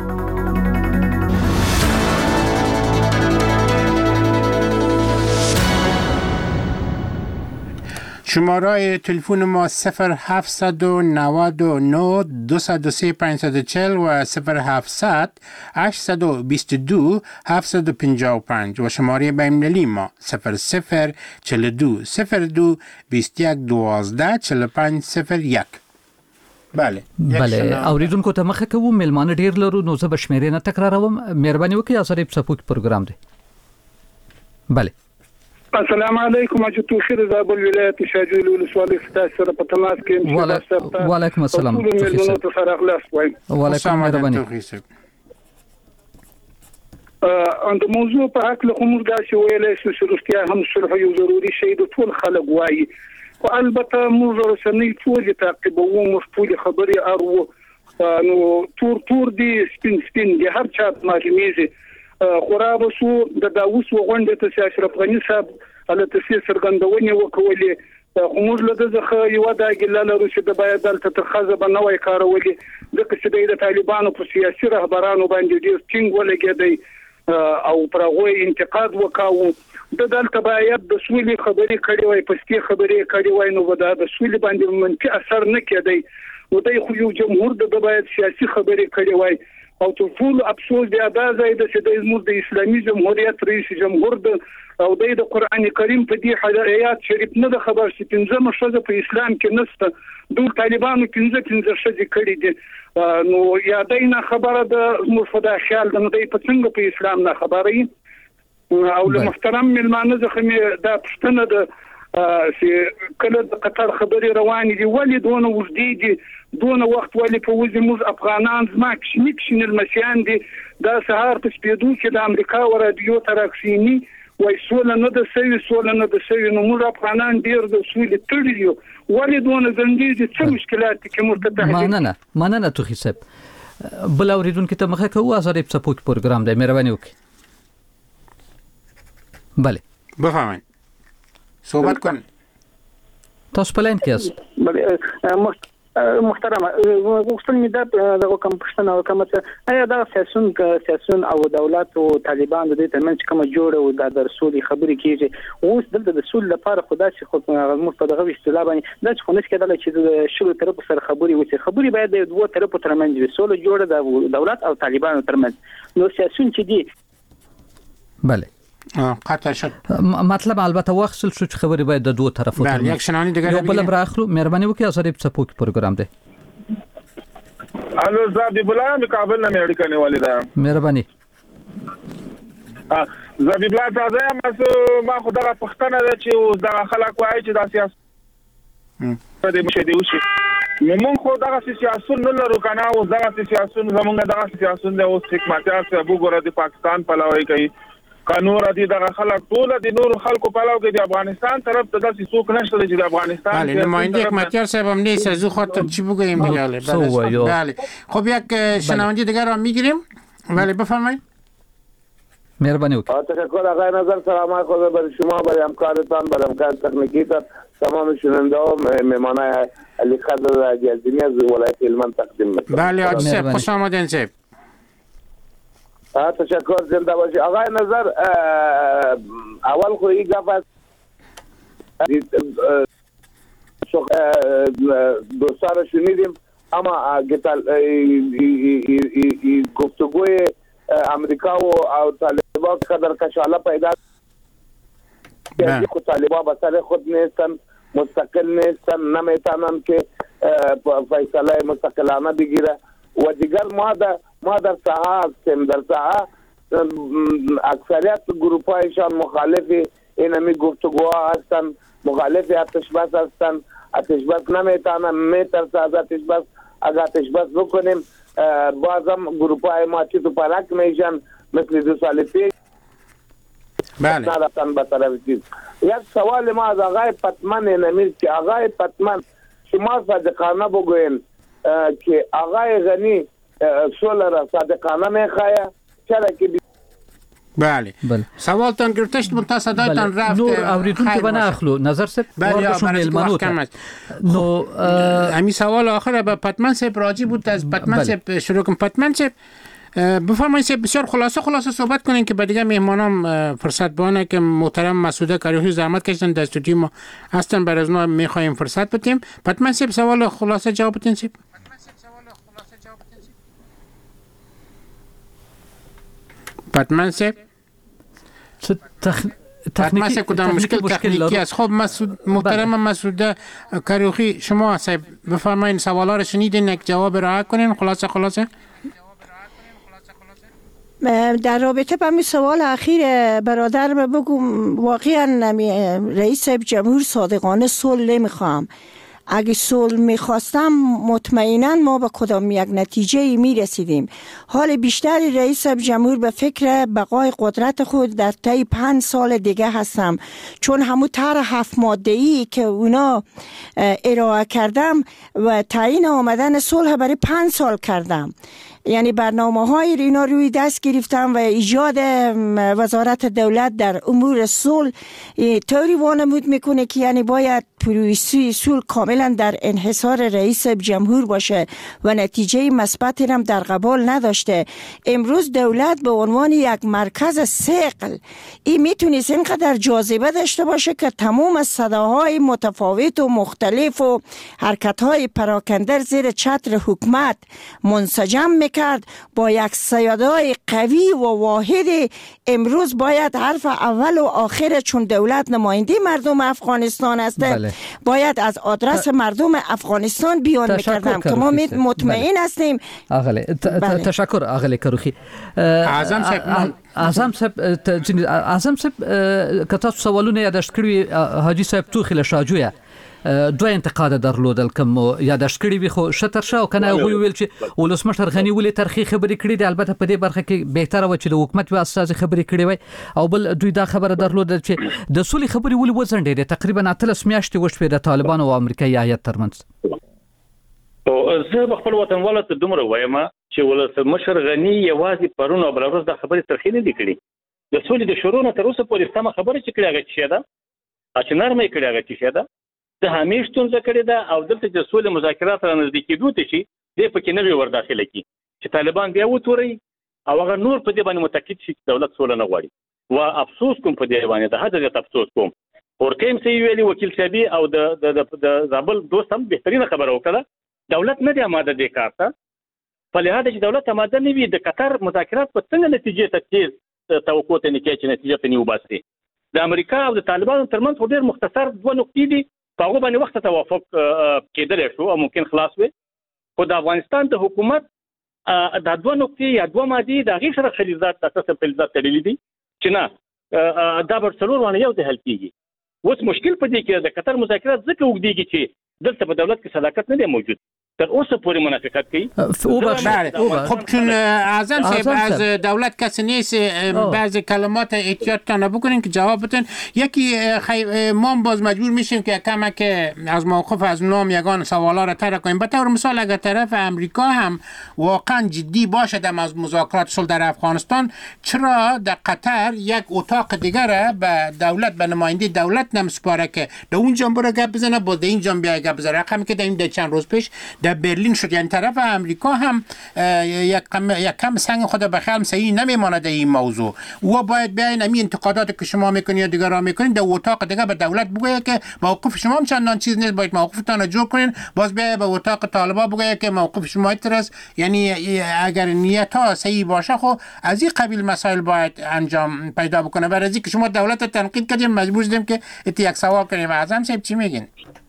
شماره تلفن ما صفر هفتصد و نود و نه دویست و سه پانصد و چهل و صفر هفتصد هشتصد و بیست و دو هفتصد و پنجاه و پنج و شماره بین‌المللی ما صفر صفر چهل و دو صفر دو بیست و یک دوازده چهل و پنج صفر یک. بله بله اوریدونکو ته مخه کوم ملمانه ډیر لرو نو زه به شمیرې نه تکراروم. مهرباني وکړئ ازادۍ په څپو کې پروګرام دی. بله السلام علیکم. اجو توخیر زابل ولایت شاجوی ولسوالی فتاس سره په تماس کې. وعلیکم السلام. وعلیکم مهرباني. ان د موضوع په حق له کوم دا چې ویلې چې رښتیا هم صلح یو ضروري شی د ټول خلک وایي. او البته موږ رسنۍ ټول تعقیبوو، موږ ټول خبرې ارو نو تور تور دي سپین سپین دي هر چا معلومیږي. خراب شو د داوس وغونډه ته چې اشرف غنی صاحب له تفسیر سرګندونې وکولې خو موږ له دغه یو د ګلانو چې د باید دلته ترخزه بنوي کارولې د چې د طالبانو په سیاسي رهبرانو باندې ډیر ټینګ ولګېدی او پرغوي انتقاد وکاو. د دلته باید د سولې خبرې کړي وای، پستي خبرې کړي وای، نو د سولې باندې منفي اثر نه کېدی. نو د خو یو جمهور د باید سیاسي خبرې کړي وای او ټول افسوس دی ادا زید چې د زموږ د اسلامي جمهوریت رئیس جمهور د او د قرآن کریم په دې آیات شریف نه د خبر چې پنځمه شوزه په اسلام کې نشته. د طالبانو پنځه پنځه شوزه کړي دي. نو یادینا خبره د مفدا خیال د نړۍ په څنګه په اسلام نه خبرې او له محترم ملمانه زخمه دا پښتنه د چې کله د قطر خبرې روانې دي ولې دونه وجدي دي دونه وخت ولې په وځي موږ افغانان زما کشنی کشنی المسیان دي دا سهار په سپیدو کې د امریکا او رادیو تراکسینی وای سول نه د سوي سول نه د سوي نو موږ افغانان ډیر د سولې تړلیو ولې دونه زندګي دي څه مشکلات کې مرتبه مننه مننه توخی صاحب. بل اوریدونکو ته مخه کوو ازادۍ په څپو کې پروګرام دی. مهرباني وکړئ. بله بفهمین صحبت کن. تاسو په لاین کې یاست. بله محترم وختن می د دغه کم پښتنه او کوم څه ایا دا سیاسون سیاسون او دولت او طالبان د دې ترمنځ کوم جوړه او د رسولي خبرې کیږي اوس دلته د رسول لپاره خدا چې خو موږ په دغه اصطلاح باندې دا څه نه کېدل چې د شلو طرف سره خبرې وسی خبرې باید د دوه طرفو ترمنځ وي سول جوړه د دولت او طالبانو ترمنځ. نو سیاسون چې دي بله قطع شد. مطلب البته واخصل شو چې خبرې باید د دوه طرفو بله یک شنانی دیگر یو بل براخلو. مهرباني وکړئ ازادۍ په څپو کې پروګرام دی. الو زابي بلا مقابل نه مې اړیکه نیولې ده. مهرباني. زابي بلا تازه ما خو دغه پښتنه ده چې اوس دغه خلک وایي چې دا سیاست په دې مشه دی وشي. نو موږ خو دغه سیاستون نه لرو کنه، اوس دغه سیاستون زمونږ دغه سیاستون دی اوس حکومتیار څخه وګوره د پاکستان په لوي کوي قانون دي دغه خلک ټول د نور خلکو په لوي کې د افغانستان طرف ته داسې څوک نشته چې د افغانستان بله نماینده حکومتیار صاحب هم نیست از او خاطر چی بگوییم دیگه. بله بله خب یک شنونده دیگر را میگیریم. بله بفرمایید. مهربانی وکړئ. تشکر آقای نظر. سلام خدا بر شما، بر همکارتان، بر همکار تکنیکی تا تمام شنونده ها مهمانای علی خضر جلدینی از ولایت هلمند تقدیم میکنم. بله حاجی صاحب خوش آمدین صاحب. تشکر زنده باشی آقای نظر. اول خو این گپ است دوستا رو شنیدیم، اما گفتگوی امریکا و او طالبان قدر کشاله پیدا که طالبان به سر خود نیستن، مستقل نیستن، نمیتونن که فیصله مستقلانه بگیره و دیگر ما در ما در ساحه هستیم. در ساحه اکثریت گروپ هایشان مخالف اینمی گفتگوها هستن، مخالف آتش بس هستن. آتش بس نمیتونن، میترسه از آتش بس. اگر آتش بس بکنیم بازم گروپ های ما چی تو پرک میشن مثل دو سال پیش. بله نرفتن به طرف چیز. یک سوال ما از آقای پتمن اینمی که آقای پتمن شما صادقانه بگوین که آقای غنی صلح را صادقانه میخواه چرا که بی... بله بله سوالتان گرفتشت منتها صدایتان رفت. نور اوریدونکو به ناخلو نظر سب بله ملمنو نو امی سوال آخر به پتمن صاحب راجی بود. از پتمن صاحب شروع کنم. پتمن صاحب بفرمایید صاحب بسیار خلاصه خلاصه صحبت کنین که بعد دیگه مهمانام فرصت بانه که محترم مسعود کریوهی زحمت کشیدن در استودیو ما هستن، برای از ما میخوایم فرصت بدیم. پتمن صاحب سوال خلاصه جواب بدین صاحب. پتمن صاحب تخنیکی کدام مشکل تکنیکی است. خب مسعود محترم مسعود کریوهی شما صاحب بفرمایید سوالا رو شنیدین، یک جواب رعایت کنین خلاصه خلاصه. در رابطه با می سوال اخیر برادر بگم واقعا رئیس جمهور صادقانه صلح نمیخوام. اگه صلح میخواستم مطمئنا ما به کدام یک نتیجه می رسیدیم. حال بیشتر رئیس جمهور به فکر بقای قدرت خود در طی پنج سال دیگه هستم، چون همون طرح هفت ماده‌ای که اونا ارائه کردم و تعیین آمدن صلح برای پنج سال کردم. یعنی برنامه های اینا روی دست گرفتم و ایجاد وزارت دولت در امور صلح طوری وانمود میکنه که یعنی باید پروسه صلح کاملا در انحصار رئیس جمهور باشه و نتیجه مثبتی هم در قبال نداشته. امروز دولت به عنوان یک مرکز ثقل این میتونست اینقدر جاذبه داشته باشه که تمام صداهای متفاوت و مختلف و حرکت‌های پراکنده زیر چتر حکومت منسجم میکرد با یک صدای قوی و واحد. امروز باید حرف اول و آخر، چون دولت نماینده مردم افغانستان است، بله. باید از آدرس ت... مردم افغانستان بیان میکردم که ما مطمئن هستیم. آقای تشکر آقای کروخی. اعظم صاحب اعظم صاحب اعظم صاحب که تاسو سوالونه یادداشت کړی حاجی صاحب توخیل شاجویا دوه انتقاد درلودل کوم یادداشت کړی وي خو شتر شاو کنه غوی ویل چې ولسمشر غنی ولې ترخی خبرې کړې دي. البته په دې برخه کې بهتره و چې د حکومت و اساس خبرې کړې وي او بل دوی دا خبره درلودل چې د سولې خبرې ولې وزنډې تقریبا اتلس میاشتې وشوې د طالبانو او امریکایي هیات ترمنځ. او زه په خپل وطن ولته دومره وایم چې ولسمشر غنی یوازې پرون او بل ورځ د خبرې ترخی نه دي کړې. د سولې د شروع نه تر اوسه پورې سم خبره چې کړه هغه څه ده چې نرمه کړه هغه څه ده د همیش تونځ کړی دا او دلته د سولې مذاکرات را نږدې کېدو ته شي دې پکې نه وي ورداخله کی چې طالبان بیا وتوري او هغه نور په دې باندې متأکد شي چې دولت سوله نه غواړي. و افسوس کوم په دې باندې د حد ته افسوس کوم. ورکیم سي ویلي وکیل صاحب او د د زابل دوست هم بهترینه خبره وکړه. دولت نه دی آماده دې کار ته، په لحاظ چې دولت آماده نه وي د قطر مذاکرات په څنګه نتیجې ته تیز توقع ته نه کوي چې نتیجه ته نیو باسي. د امریکا او د طالبانو ترمنځ ډېر مختصر دوه نقطې دي، په هغه باندې وخت توافق کېدلی شو او ممکن خلاص وي. خو د افغانستان د حکومت د دوه نقطې یا دوه مادي د غیر سره خلیزات د اساس خلیزات تړلې دي چې نه دا به څلور وانه یو د حل کیږي. اوس مشکل په دې کې د قطر مذاکرات ځکه وګديږي چې دلته په دولت کې صداقت نه دی موجود، در اوسه پوری منافقت کوي. خب چون اعظم صاحب از دولت کسی نیست بعضی کلمات احتیاطتان بکنین که جواب بدین. یکی خی... ما باز مجبور میشیم که کما که از موقف از نام یگان سوالا را طرح کنیم. به طور مثال اگر طرف امریکا هم واقعا جدی باشد از مذاکرات صلح در افغانستان، چرا در قطر یک اتاق دیگر به دولت به نماینده دولت نمیسپاره که در اونجا بره گپ بزنه، باز در اینجا بیا گپ بزنه؟ رقمی که در این چند روز پیش در برلین شد. یعنی طرف امریکا هم یک کم یک کم سنگ خود به خلم صحیح نمیماند در این موضوع. و باید بیاین همین انتقادات که شما میکنید یا دیگران میکنید در اتاق دیگه به دولت بگوید که موقف شما هم چندان چیز نیست، باید موقفتان رو جور کنین. باز بیاید به اتاق طالبان بگوید که موقف شما اینطور. یعنی اگر نیت ها صحیح باشه خب از این قبیل مسائل باید انجام پیدا بکنه. برای اینکه شما دولت تنقید کردیم مجبور شدیم که یک سوال کنیم. اعظم صاحب چی میگین؟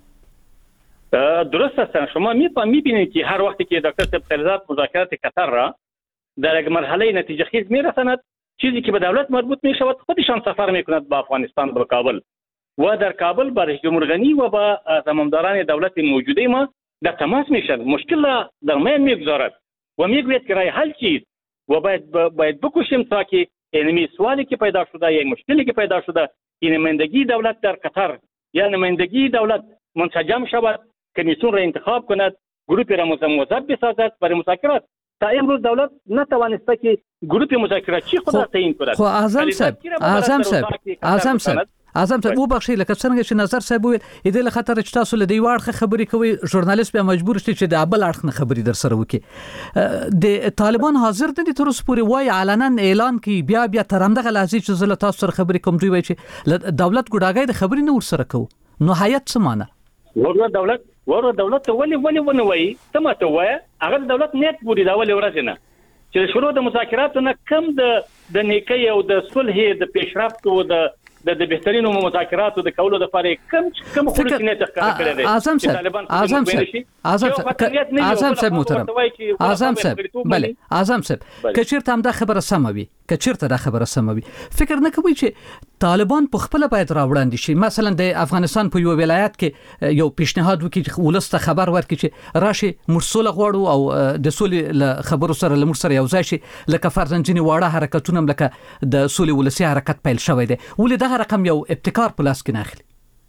درست است. شما میبینید که هر وقتی که دکتر صاحب خلیزات مذاکرات قطر را در یک مرحله نتیجه خیز میرساند، چیزی که به دولت مربوط میشود خودشان سفر میکند به افغانستان، به کابل و در کابل با رئیس جمهور غنی و با زمامداران دولت موجوده ما در تماس میشن، مشکل را در میان میگذارد و میگوید که رای حل چیست و باید باید بکوشیم تا که اینمی سوالی که پیدا شده یا مشکلی که پیدا شده این نمایندگی دولت در قطر یا نمایندگی دولت منسجم شود، کمیسیون را انتخاب کند، گروپی را موظف بسازد برای مذاکرات. تا امروز دولت نتوانسته که گروپ مذاکراتی خود تعیین کند. خو اعظم صاحب اعظم صاحب اعظم صاحب اعظم صاحب و بخښي لکه څنګه چې نظر صاحب ویل اې د خطر چې تاسو له دی واړه خبرې کوي، ژورنالیست به مجبور شي چې د بل اړخ نه خبرې در سره وکړي. د طالبان حاضر دي تر اوسه پورې وای علنا اعلان کوي بیا بیا ترندغه لازم چې زله تاسو سره خبرې کوم دوی وای چې دولت ګډاګای د خبرې نه ور سره کوي. نو حیات څه معنی؟ ورته دولت ورته دولت ولی ولی ونه وای ته ماته وای هغه دولت نیت بوري دا ولی ورځ نه چې شروع د مذاکراتو نه کم د د نیکي او د صلح د پیشرفت او د د بهترینو مذاکراتو د کولو لپاره کم کم خلک نه تخکر کړی دی. اعظم صاحب اعظم صاحب اعظم صاحب اعظم صاحب محترم اعظم صاحب بله اعظم صاحب کچیرته هم دا خبره سم وي، کچیرته دا خبره سم وي، فکر نه کوي چې طالبان په خپل باید راوړاندې شي. مثلا د افغانستان په یو ولایت کې یو پیشنهاد وکړي چې ولسته خبر ورکړي چې راشي مرسوله غواړو او د سولې خبرو سره لمر سره یو ځای شي، لکه فرزنجنی واړه حرکتونه لکه د سولې ولسی حرکت پیل شوی دی. ولې دغه رقم یو ابتکار په لاس کې نه اخلي؟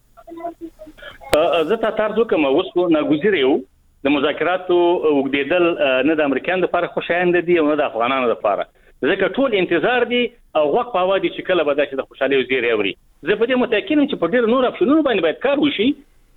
زه ته تاسو کوم اوس ناګزیر یو د مذاکراتو وګدیدل نه د امریکایانو لپاره خوشایند دي او نه د افغانانو لپاره، ځکه ټول انتظار دي او وخت په وادي چې کله به داسې د خوشحالي وزیر اوري. زه په دې متأکد یم چې په ډېر نور اپشنونو باندې باید کار وشي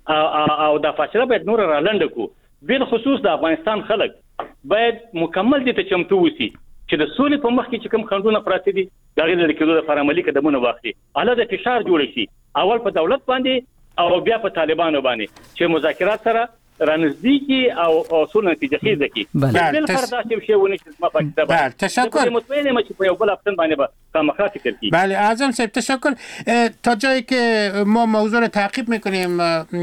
او د فاصله باید نور را لنډ کو. بل خصوص د افغانستان خلک باید مکمل دي ته چمتو وسی چې د سولې په مخ کې چې کوم خنډونه پراته دي دا غیر د کېدو لپاره عملي قدمونه واخلي. اعلی د فشار جوړ شي اول په دولت باندې او بیا په طالبانو باندې چې مذاکرات سره رانزدیکی او اصول نتیجه خیزه کی. بل فردا چې شی ونه چې ما پکې ده. بله تشکر. مطمئنم چې په یو بل اپشن باندې به کامخا فکر کی. بله اعظم صاحب تشکر. تا جایی که ما موضوع رو تعقیب میکنیم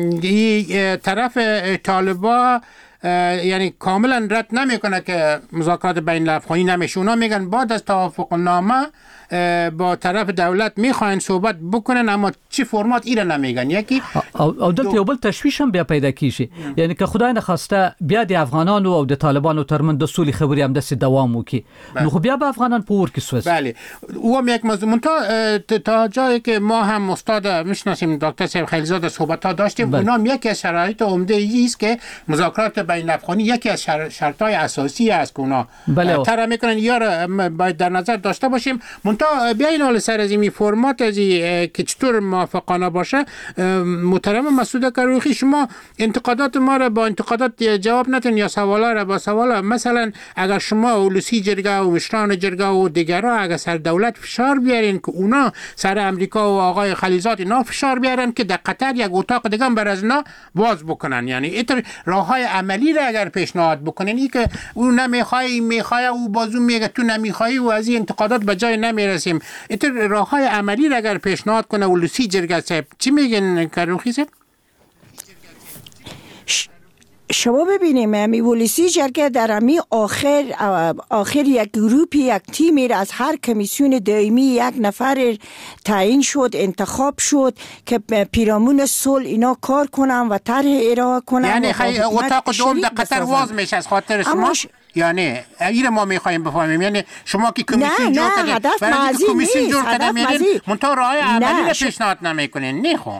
این طرف طالبان یعنی کاملا رد نمیکنه که مذاکرات بین الافغانی نمیشه. اونا میگن بعد از توافق نامه با طرف دولت میخواین صحبت بکنن اما چی فرمات ایره نمیگن. یکی او, او دلته یو بل تشویش هم بیا پیدا کیږي، یعنی که خدای نه خواسته بیا د افغانانو او د طالبانو ترمن د سولې خبري هم د دوام وکي، نو خو بیا به افغانان په ور کې سوځي. بله او هم یک موضوع تا تا جایی که ما هم استاد میشناسیم دکتر صاحب خلیزاده صحبت ها داشتیم. اونا هم یکی از شرایط عمده است که مذاکرات بین افغانی یکی از شرط‌های اساسی است که اونا طرح میکنن یا باید در نظر داشته باشیم. تا بیاین حال سر از این فرمات از این که چطور موافقانه باشه. محترم مسعود کروخی شما انتقادات ما را با انتقادات جواب ندین یا سوالا را با سوالا. مثلا اگر شما اولوسی جرگه و مشران جرگه و دیگرها اگر سر دولت فشار بیارین که اونا سر امریکا و آقای خلیزات اینا فشار بیارن که در قطر یک اتاق دیگه بر از اینا باز بکنن، یعنی این راههای عملی را اگر پیشنهاد بکنن این که اون نمیخوای میخوای او بازو میگه تو نمیخوای و از این انتقادات به جای نمیره رسیم. اینطور راههای عملی را اگر پیشنهاد کنه ولسی جرگه صاحب چی میگن کروخی صاحب؟ شما ببینیم امی ولسی جرگه در امی آخر آخر یک گروپی یک تیمی از هر کمیسیون دائمی یک نفر تعیین شد، انتخاب شد که پیرامون صلح اینا کار کنن و طرح ارائه کنن. یعنی خیلی اتاق دوم در قطر واز میشه از خاطر شما؟ ش... یعنی این ما میخوایم بفهمیم. یعنی شما که کمیسیون جور کردید، برای اینکه کمیسیون جور کرده میرین منتها راه عملی را پیشنهاد نمیکنین. نه خب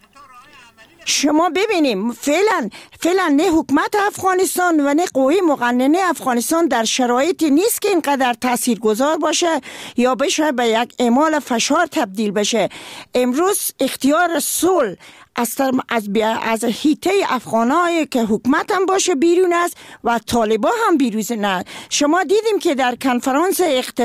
شما ببینیم فعلا فعلا نه حکومت افغانستان و نه قوه مقننه افغانستان در شرایطی نیست که اینقدر تاثیرگذار باشه یا بشه به یک اعمال فشار تبدیل بشه. امروز اختیار صلح از از از هیته افغانایی که حکومت هم باشه بیرون است و طالبان هم بیرون نه. شما دیدیم که در کنفرانس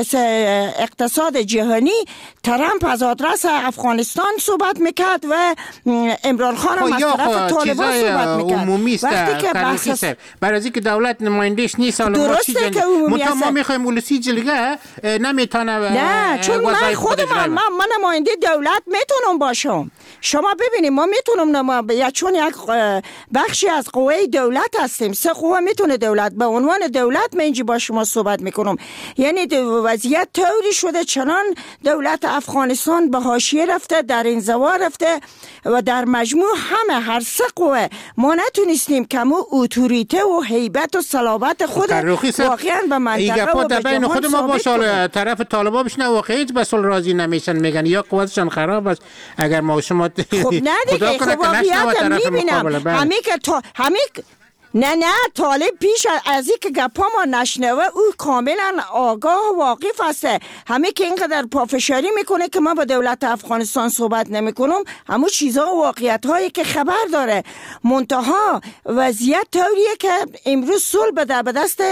اقتصاد جهانی ترامپ از آدرس افغانستان صحبت میکرد و عمران خان هم از طرف طالبان صحبت میکرد. وقتی که بحث برای اینکه دولت نمایندش نیست، درسته که عمومی است. ما میخوایم ولسی جلگه نمیتونه. نه چون من خودم من, من نماینده دولت میتونم باشم. شما ببینیم ما میتونم نما یا چون یک بخشی از قوه دولت هستیم، سه قوه میتونه دولت به عنوان دولت من اینجا با شما صحبت میکنم. یعنی وضعیت طوری شده چنان دولت افغانستان به حاشیه رفته، در انزوا رفته و در مجموع همه هر سه قوه ما نتونستیم که مو اتوریته و هیبت و صلابت خود واقعا به منطقه و به جهان خود ما باشه. طرف طالبان بشنه واقعا به صلح راضی نمیشن، میگن یا قوتشان خراب است. اگر ما شما خب نه دیگه خب واقعیت میبینم همی که تا همی نه نه طالب پیش از این که گپا ما نشنوه او کاملا آگاه و واقف است. همه که اینقدر پافشاری میکنه که ما با دولت افغانستان صحبت نمیکنم، همون چیزها و واقعیت هایی که خبر داره. منتها وضعیت طوریه که امروز صلح به به دست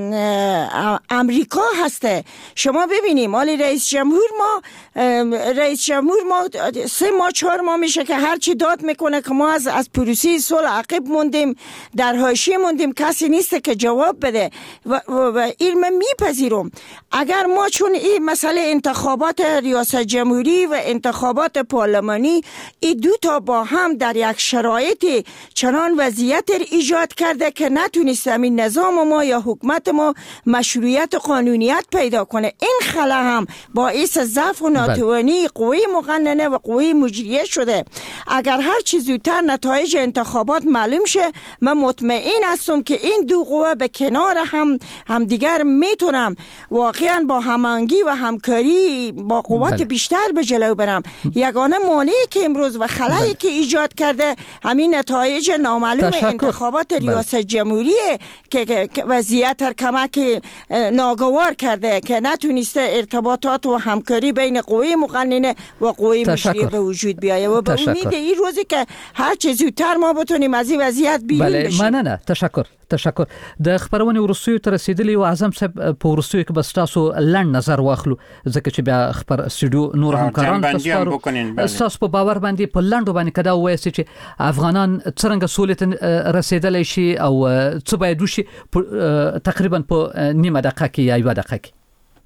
امریکا هسته. شما ببینیم مالی رئیس جمهور ما رئیس جمهور ما سه ماه چهار ماه میشه که هرچی داد میکنه که ما از از پروسه صلح عقب موندیم، در حاشیه موندیم، کسی نیست که جواب بده و, و, و این من میپذیرم. اگر ما چون این مسئله انتخابات ریاست جمهوری و انتخابات پارلمانی این دو تا با هم در یک شرایط چنان وضعیت ایجاد کرده که نتونست همین نظام ما یا حکومت ما مشروعیت و قانونیت پیدا کنه، این خلا هم باعث ضعف و ناتوانی قوه مقننه و قوه مجریه شده. اگر هر چیز زودتر نتایج انتخابات معلوم شه، من مطمئن هستم که این دو قوه به کنار هم همدیگر میتونم واقعا با هماهنگی و همکاری با قوت بله. بیشتر به جلو برم. یگانه مانعی که امروز و خلایی بله. که ایجاد کرده همین نتایج نامعلوم تشکر. انتخابات ریاست بله. جمهوریه که وضعیت کمک ناگوار کرده که نتونسته ارتباطات و همکاری بین قوه مقننه و قوه مجریه به وجود بیایه و به امید این روزی که هر چه زودتر ما بتونیم از این وضعیت بیرون بله. بشیم. مننه تشکر تشکر. د خبرونه ورسوي تر رسیدلی او اعظم صاحب په ورسوي کې بس تاسو لند نظر واخلو ځکه چې بیا خبر استودیو نور همکاران تاسو تاسو په باور باندې په لندو باندې کدا وایي چې افغانان څنګه سولې رسیدلی شي او څه باید وشي تقریبا په نیمه دقیقه کې یا یو دقیقه کې.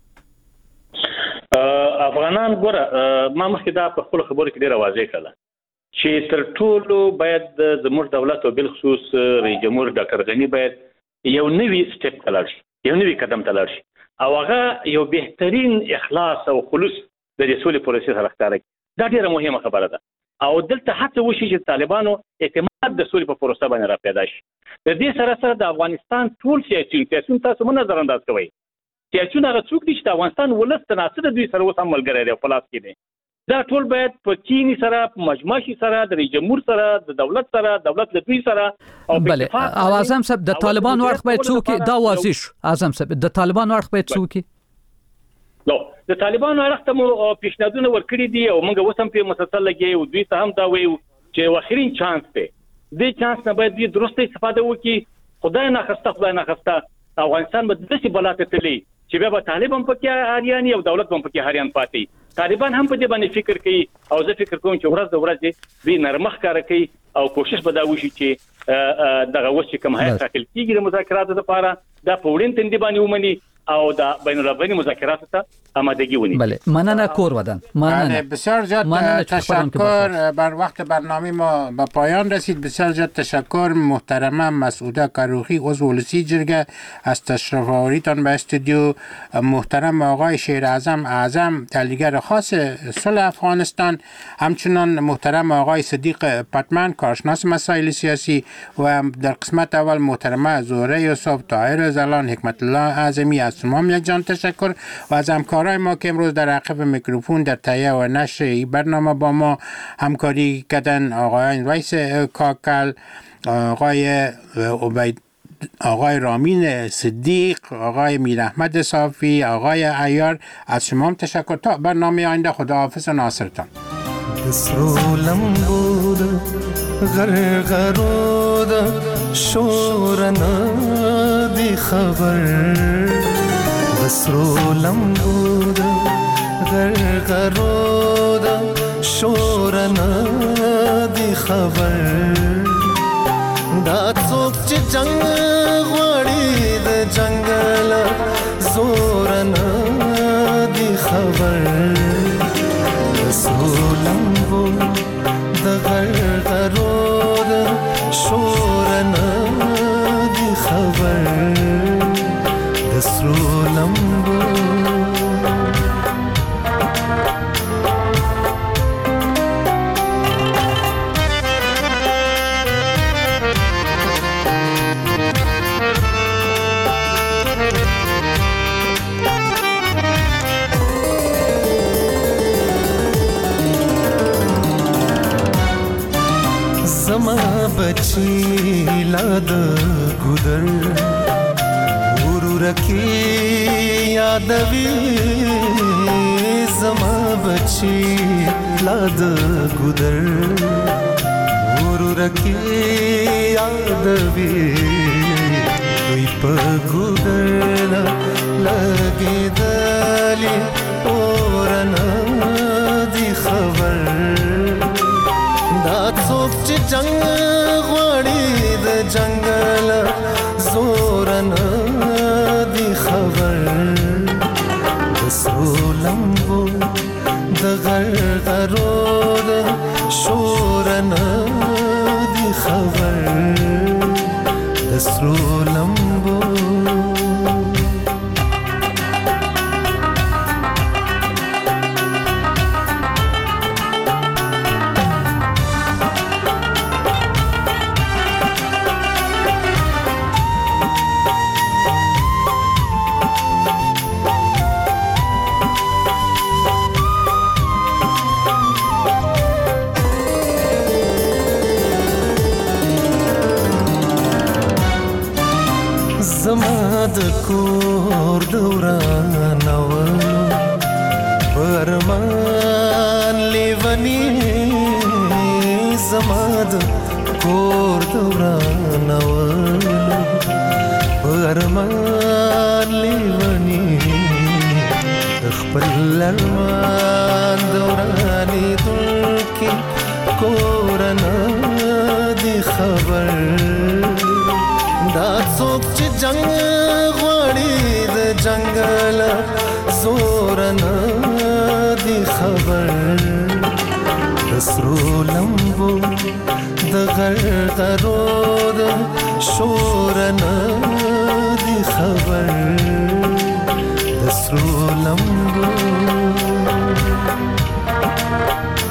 افغانان ګوره ما مخکې دا په خپل خبرو کې ډیره واضح کړه چې تر ټولو باید زموږ دولت او بل خصوص رئیس جمهور ډاکټر غنی باید یو نوی سټپ تلل شي، یو نوی قدم تلل شي او هغه یو بهترین اخلاص او خلوص د رسول پروسې سره ښکاره کوي. دا ډیره مهمه خبره ده او دلته هڅه وشي چې طالبانو اعتماد د سولې په پروسه باندې را پیدا شي. د دې سره سره د افغانستان ټول سیاسي سیاسيون تاسو مونږ نظر انداز کوئ سیاسيون هغه څوک دي چې د افغانستان ولس تناسب دوی سره وسم ملګری دی په لاس کې دی. دا ټول باید په چینی سره په مجموعي سره د رئیس جمهور سره د دولت سره دولت له دوی سره او بله او اعظم صاحب د طالبان ورخ باید څوک دا واضح شو. اعظم صاحب د طالبان ورخ باید څوک نو د طالبان ورخ ته مو پیشنهادونه ورکړي دي او موږ اوس هم په مسلسل لګي او دوی ته هم دا وایو چې واخرین چانس دی، د چانس نه باید دوی درسته استفاده وکړي. خدای نه خسته خدای نه خسته افغانستان به داسې بلاته تللی چې بیا به طالب هم پکې هریان او دولت هم پکې هریان پاتې. طالبان هم په دې باندې فکر کوي او زه فکر کوم چې ورځ د ورځې دوی نرمخ کار کوي او کوشش به دا وشي چې دغه وسې کوم هیئت ټاکل کیږي د مذاکراتو لپاره دا په وړاندې تندې باندې ومني او د بین الافغاني مذاکراتو ته آمادگی ونی. بله مننه کور ودان. مننه بسیار زیاد تشکر. بر وقت برنامه ما به پایان رسید. بسیار زیاد تشکر محترمه مسعوده کروخی عضو ولسی جرگه از تشریف آوریتان به استودیو. محترم آقای شیر اعظم اعظم تحلیلگر خاص صلح افغانستان، همچنان محترم آقای صدیق پتمن کارشناس مسائل سیاسی و در قسمت اول محترمه زهره یوسف، طاهر زلان، حکمت الله اعظمی. از تمام یک جان تشکر و از همکارای ما که امروز در عقب میکروفون در تهیه و نشر این برنامه با ما همکاری کردن. آقای ویس کاکل، آقای عبید، آقای رامین صدیق، آقای میر احمد صافی، آقای عیار. از شما تشکر. تا برنامه آینده خداحافظ و ناصرتان. دسرولم بود غرغرود شورنا دی خبر، دسرولم بود غرغرود شورنا دی خبر، دا څوک چې جنگ غواړي د جنگل زور نه دی خبر، رسولم وو د غرغرو د شور نه دی خبر، رسولم وو زما بچی لاد گودر ورور کی یادوی، زما بچی لاد گودر ورور کی یادوی، دوی په گودر لګی دلی اورنا دی خبر، دا څوک چې جنگ غواړي د جنگل زور نه دی خبر، د سرو لمبو د غرغرو د شور نه دی خبر، د سرو لمبو زما د کور دوران اولو برمان لیونی، زما د کور دوران اولو برمان لیونی، خپل ارمان دورانی دلکی کورنا دی خبر، دا څوک چې جنگ غواړي د جنگل زور نه دی خبر، د سرو لمبو د غرغرو د شور نه دی خبر، د سرو لمبو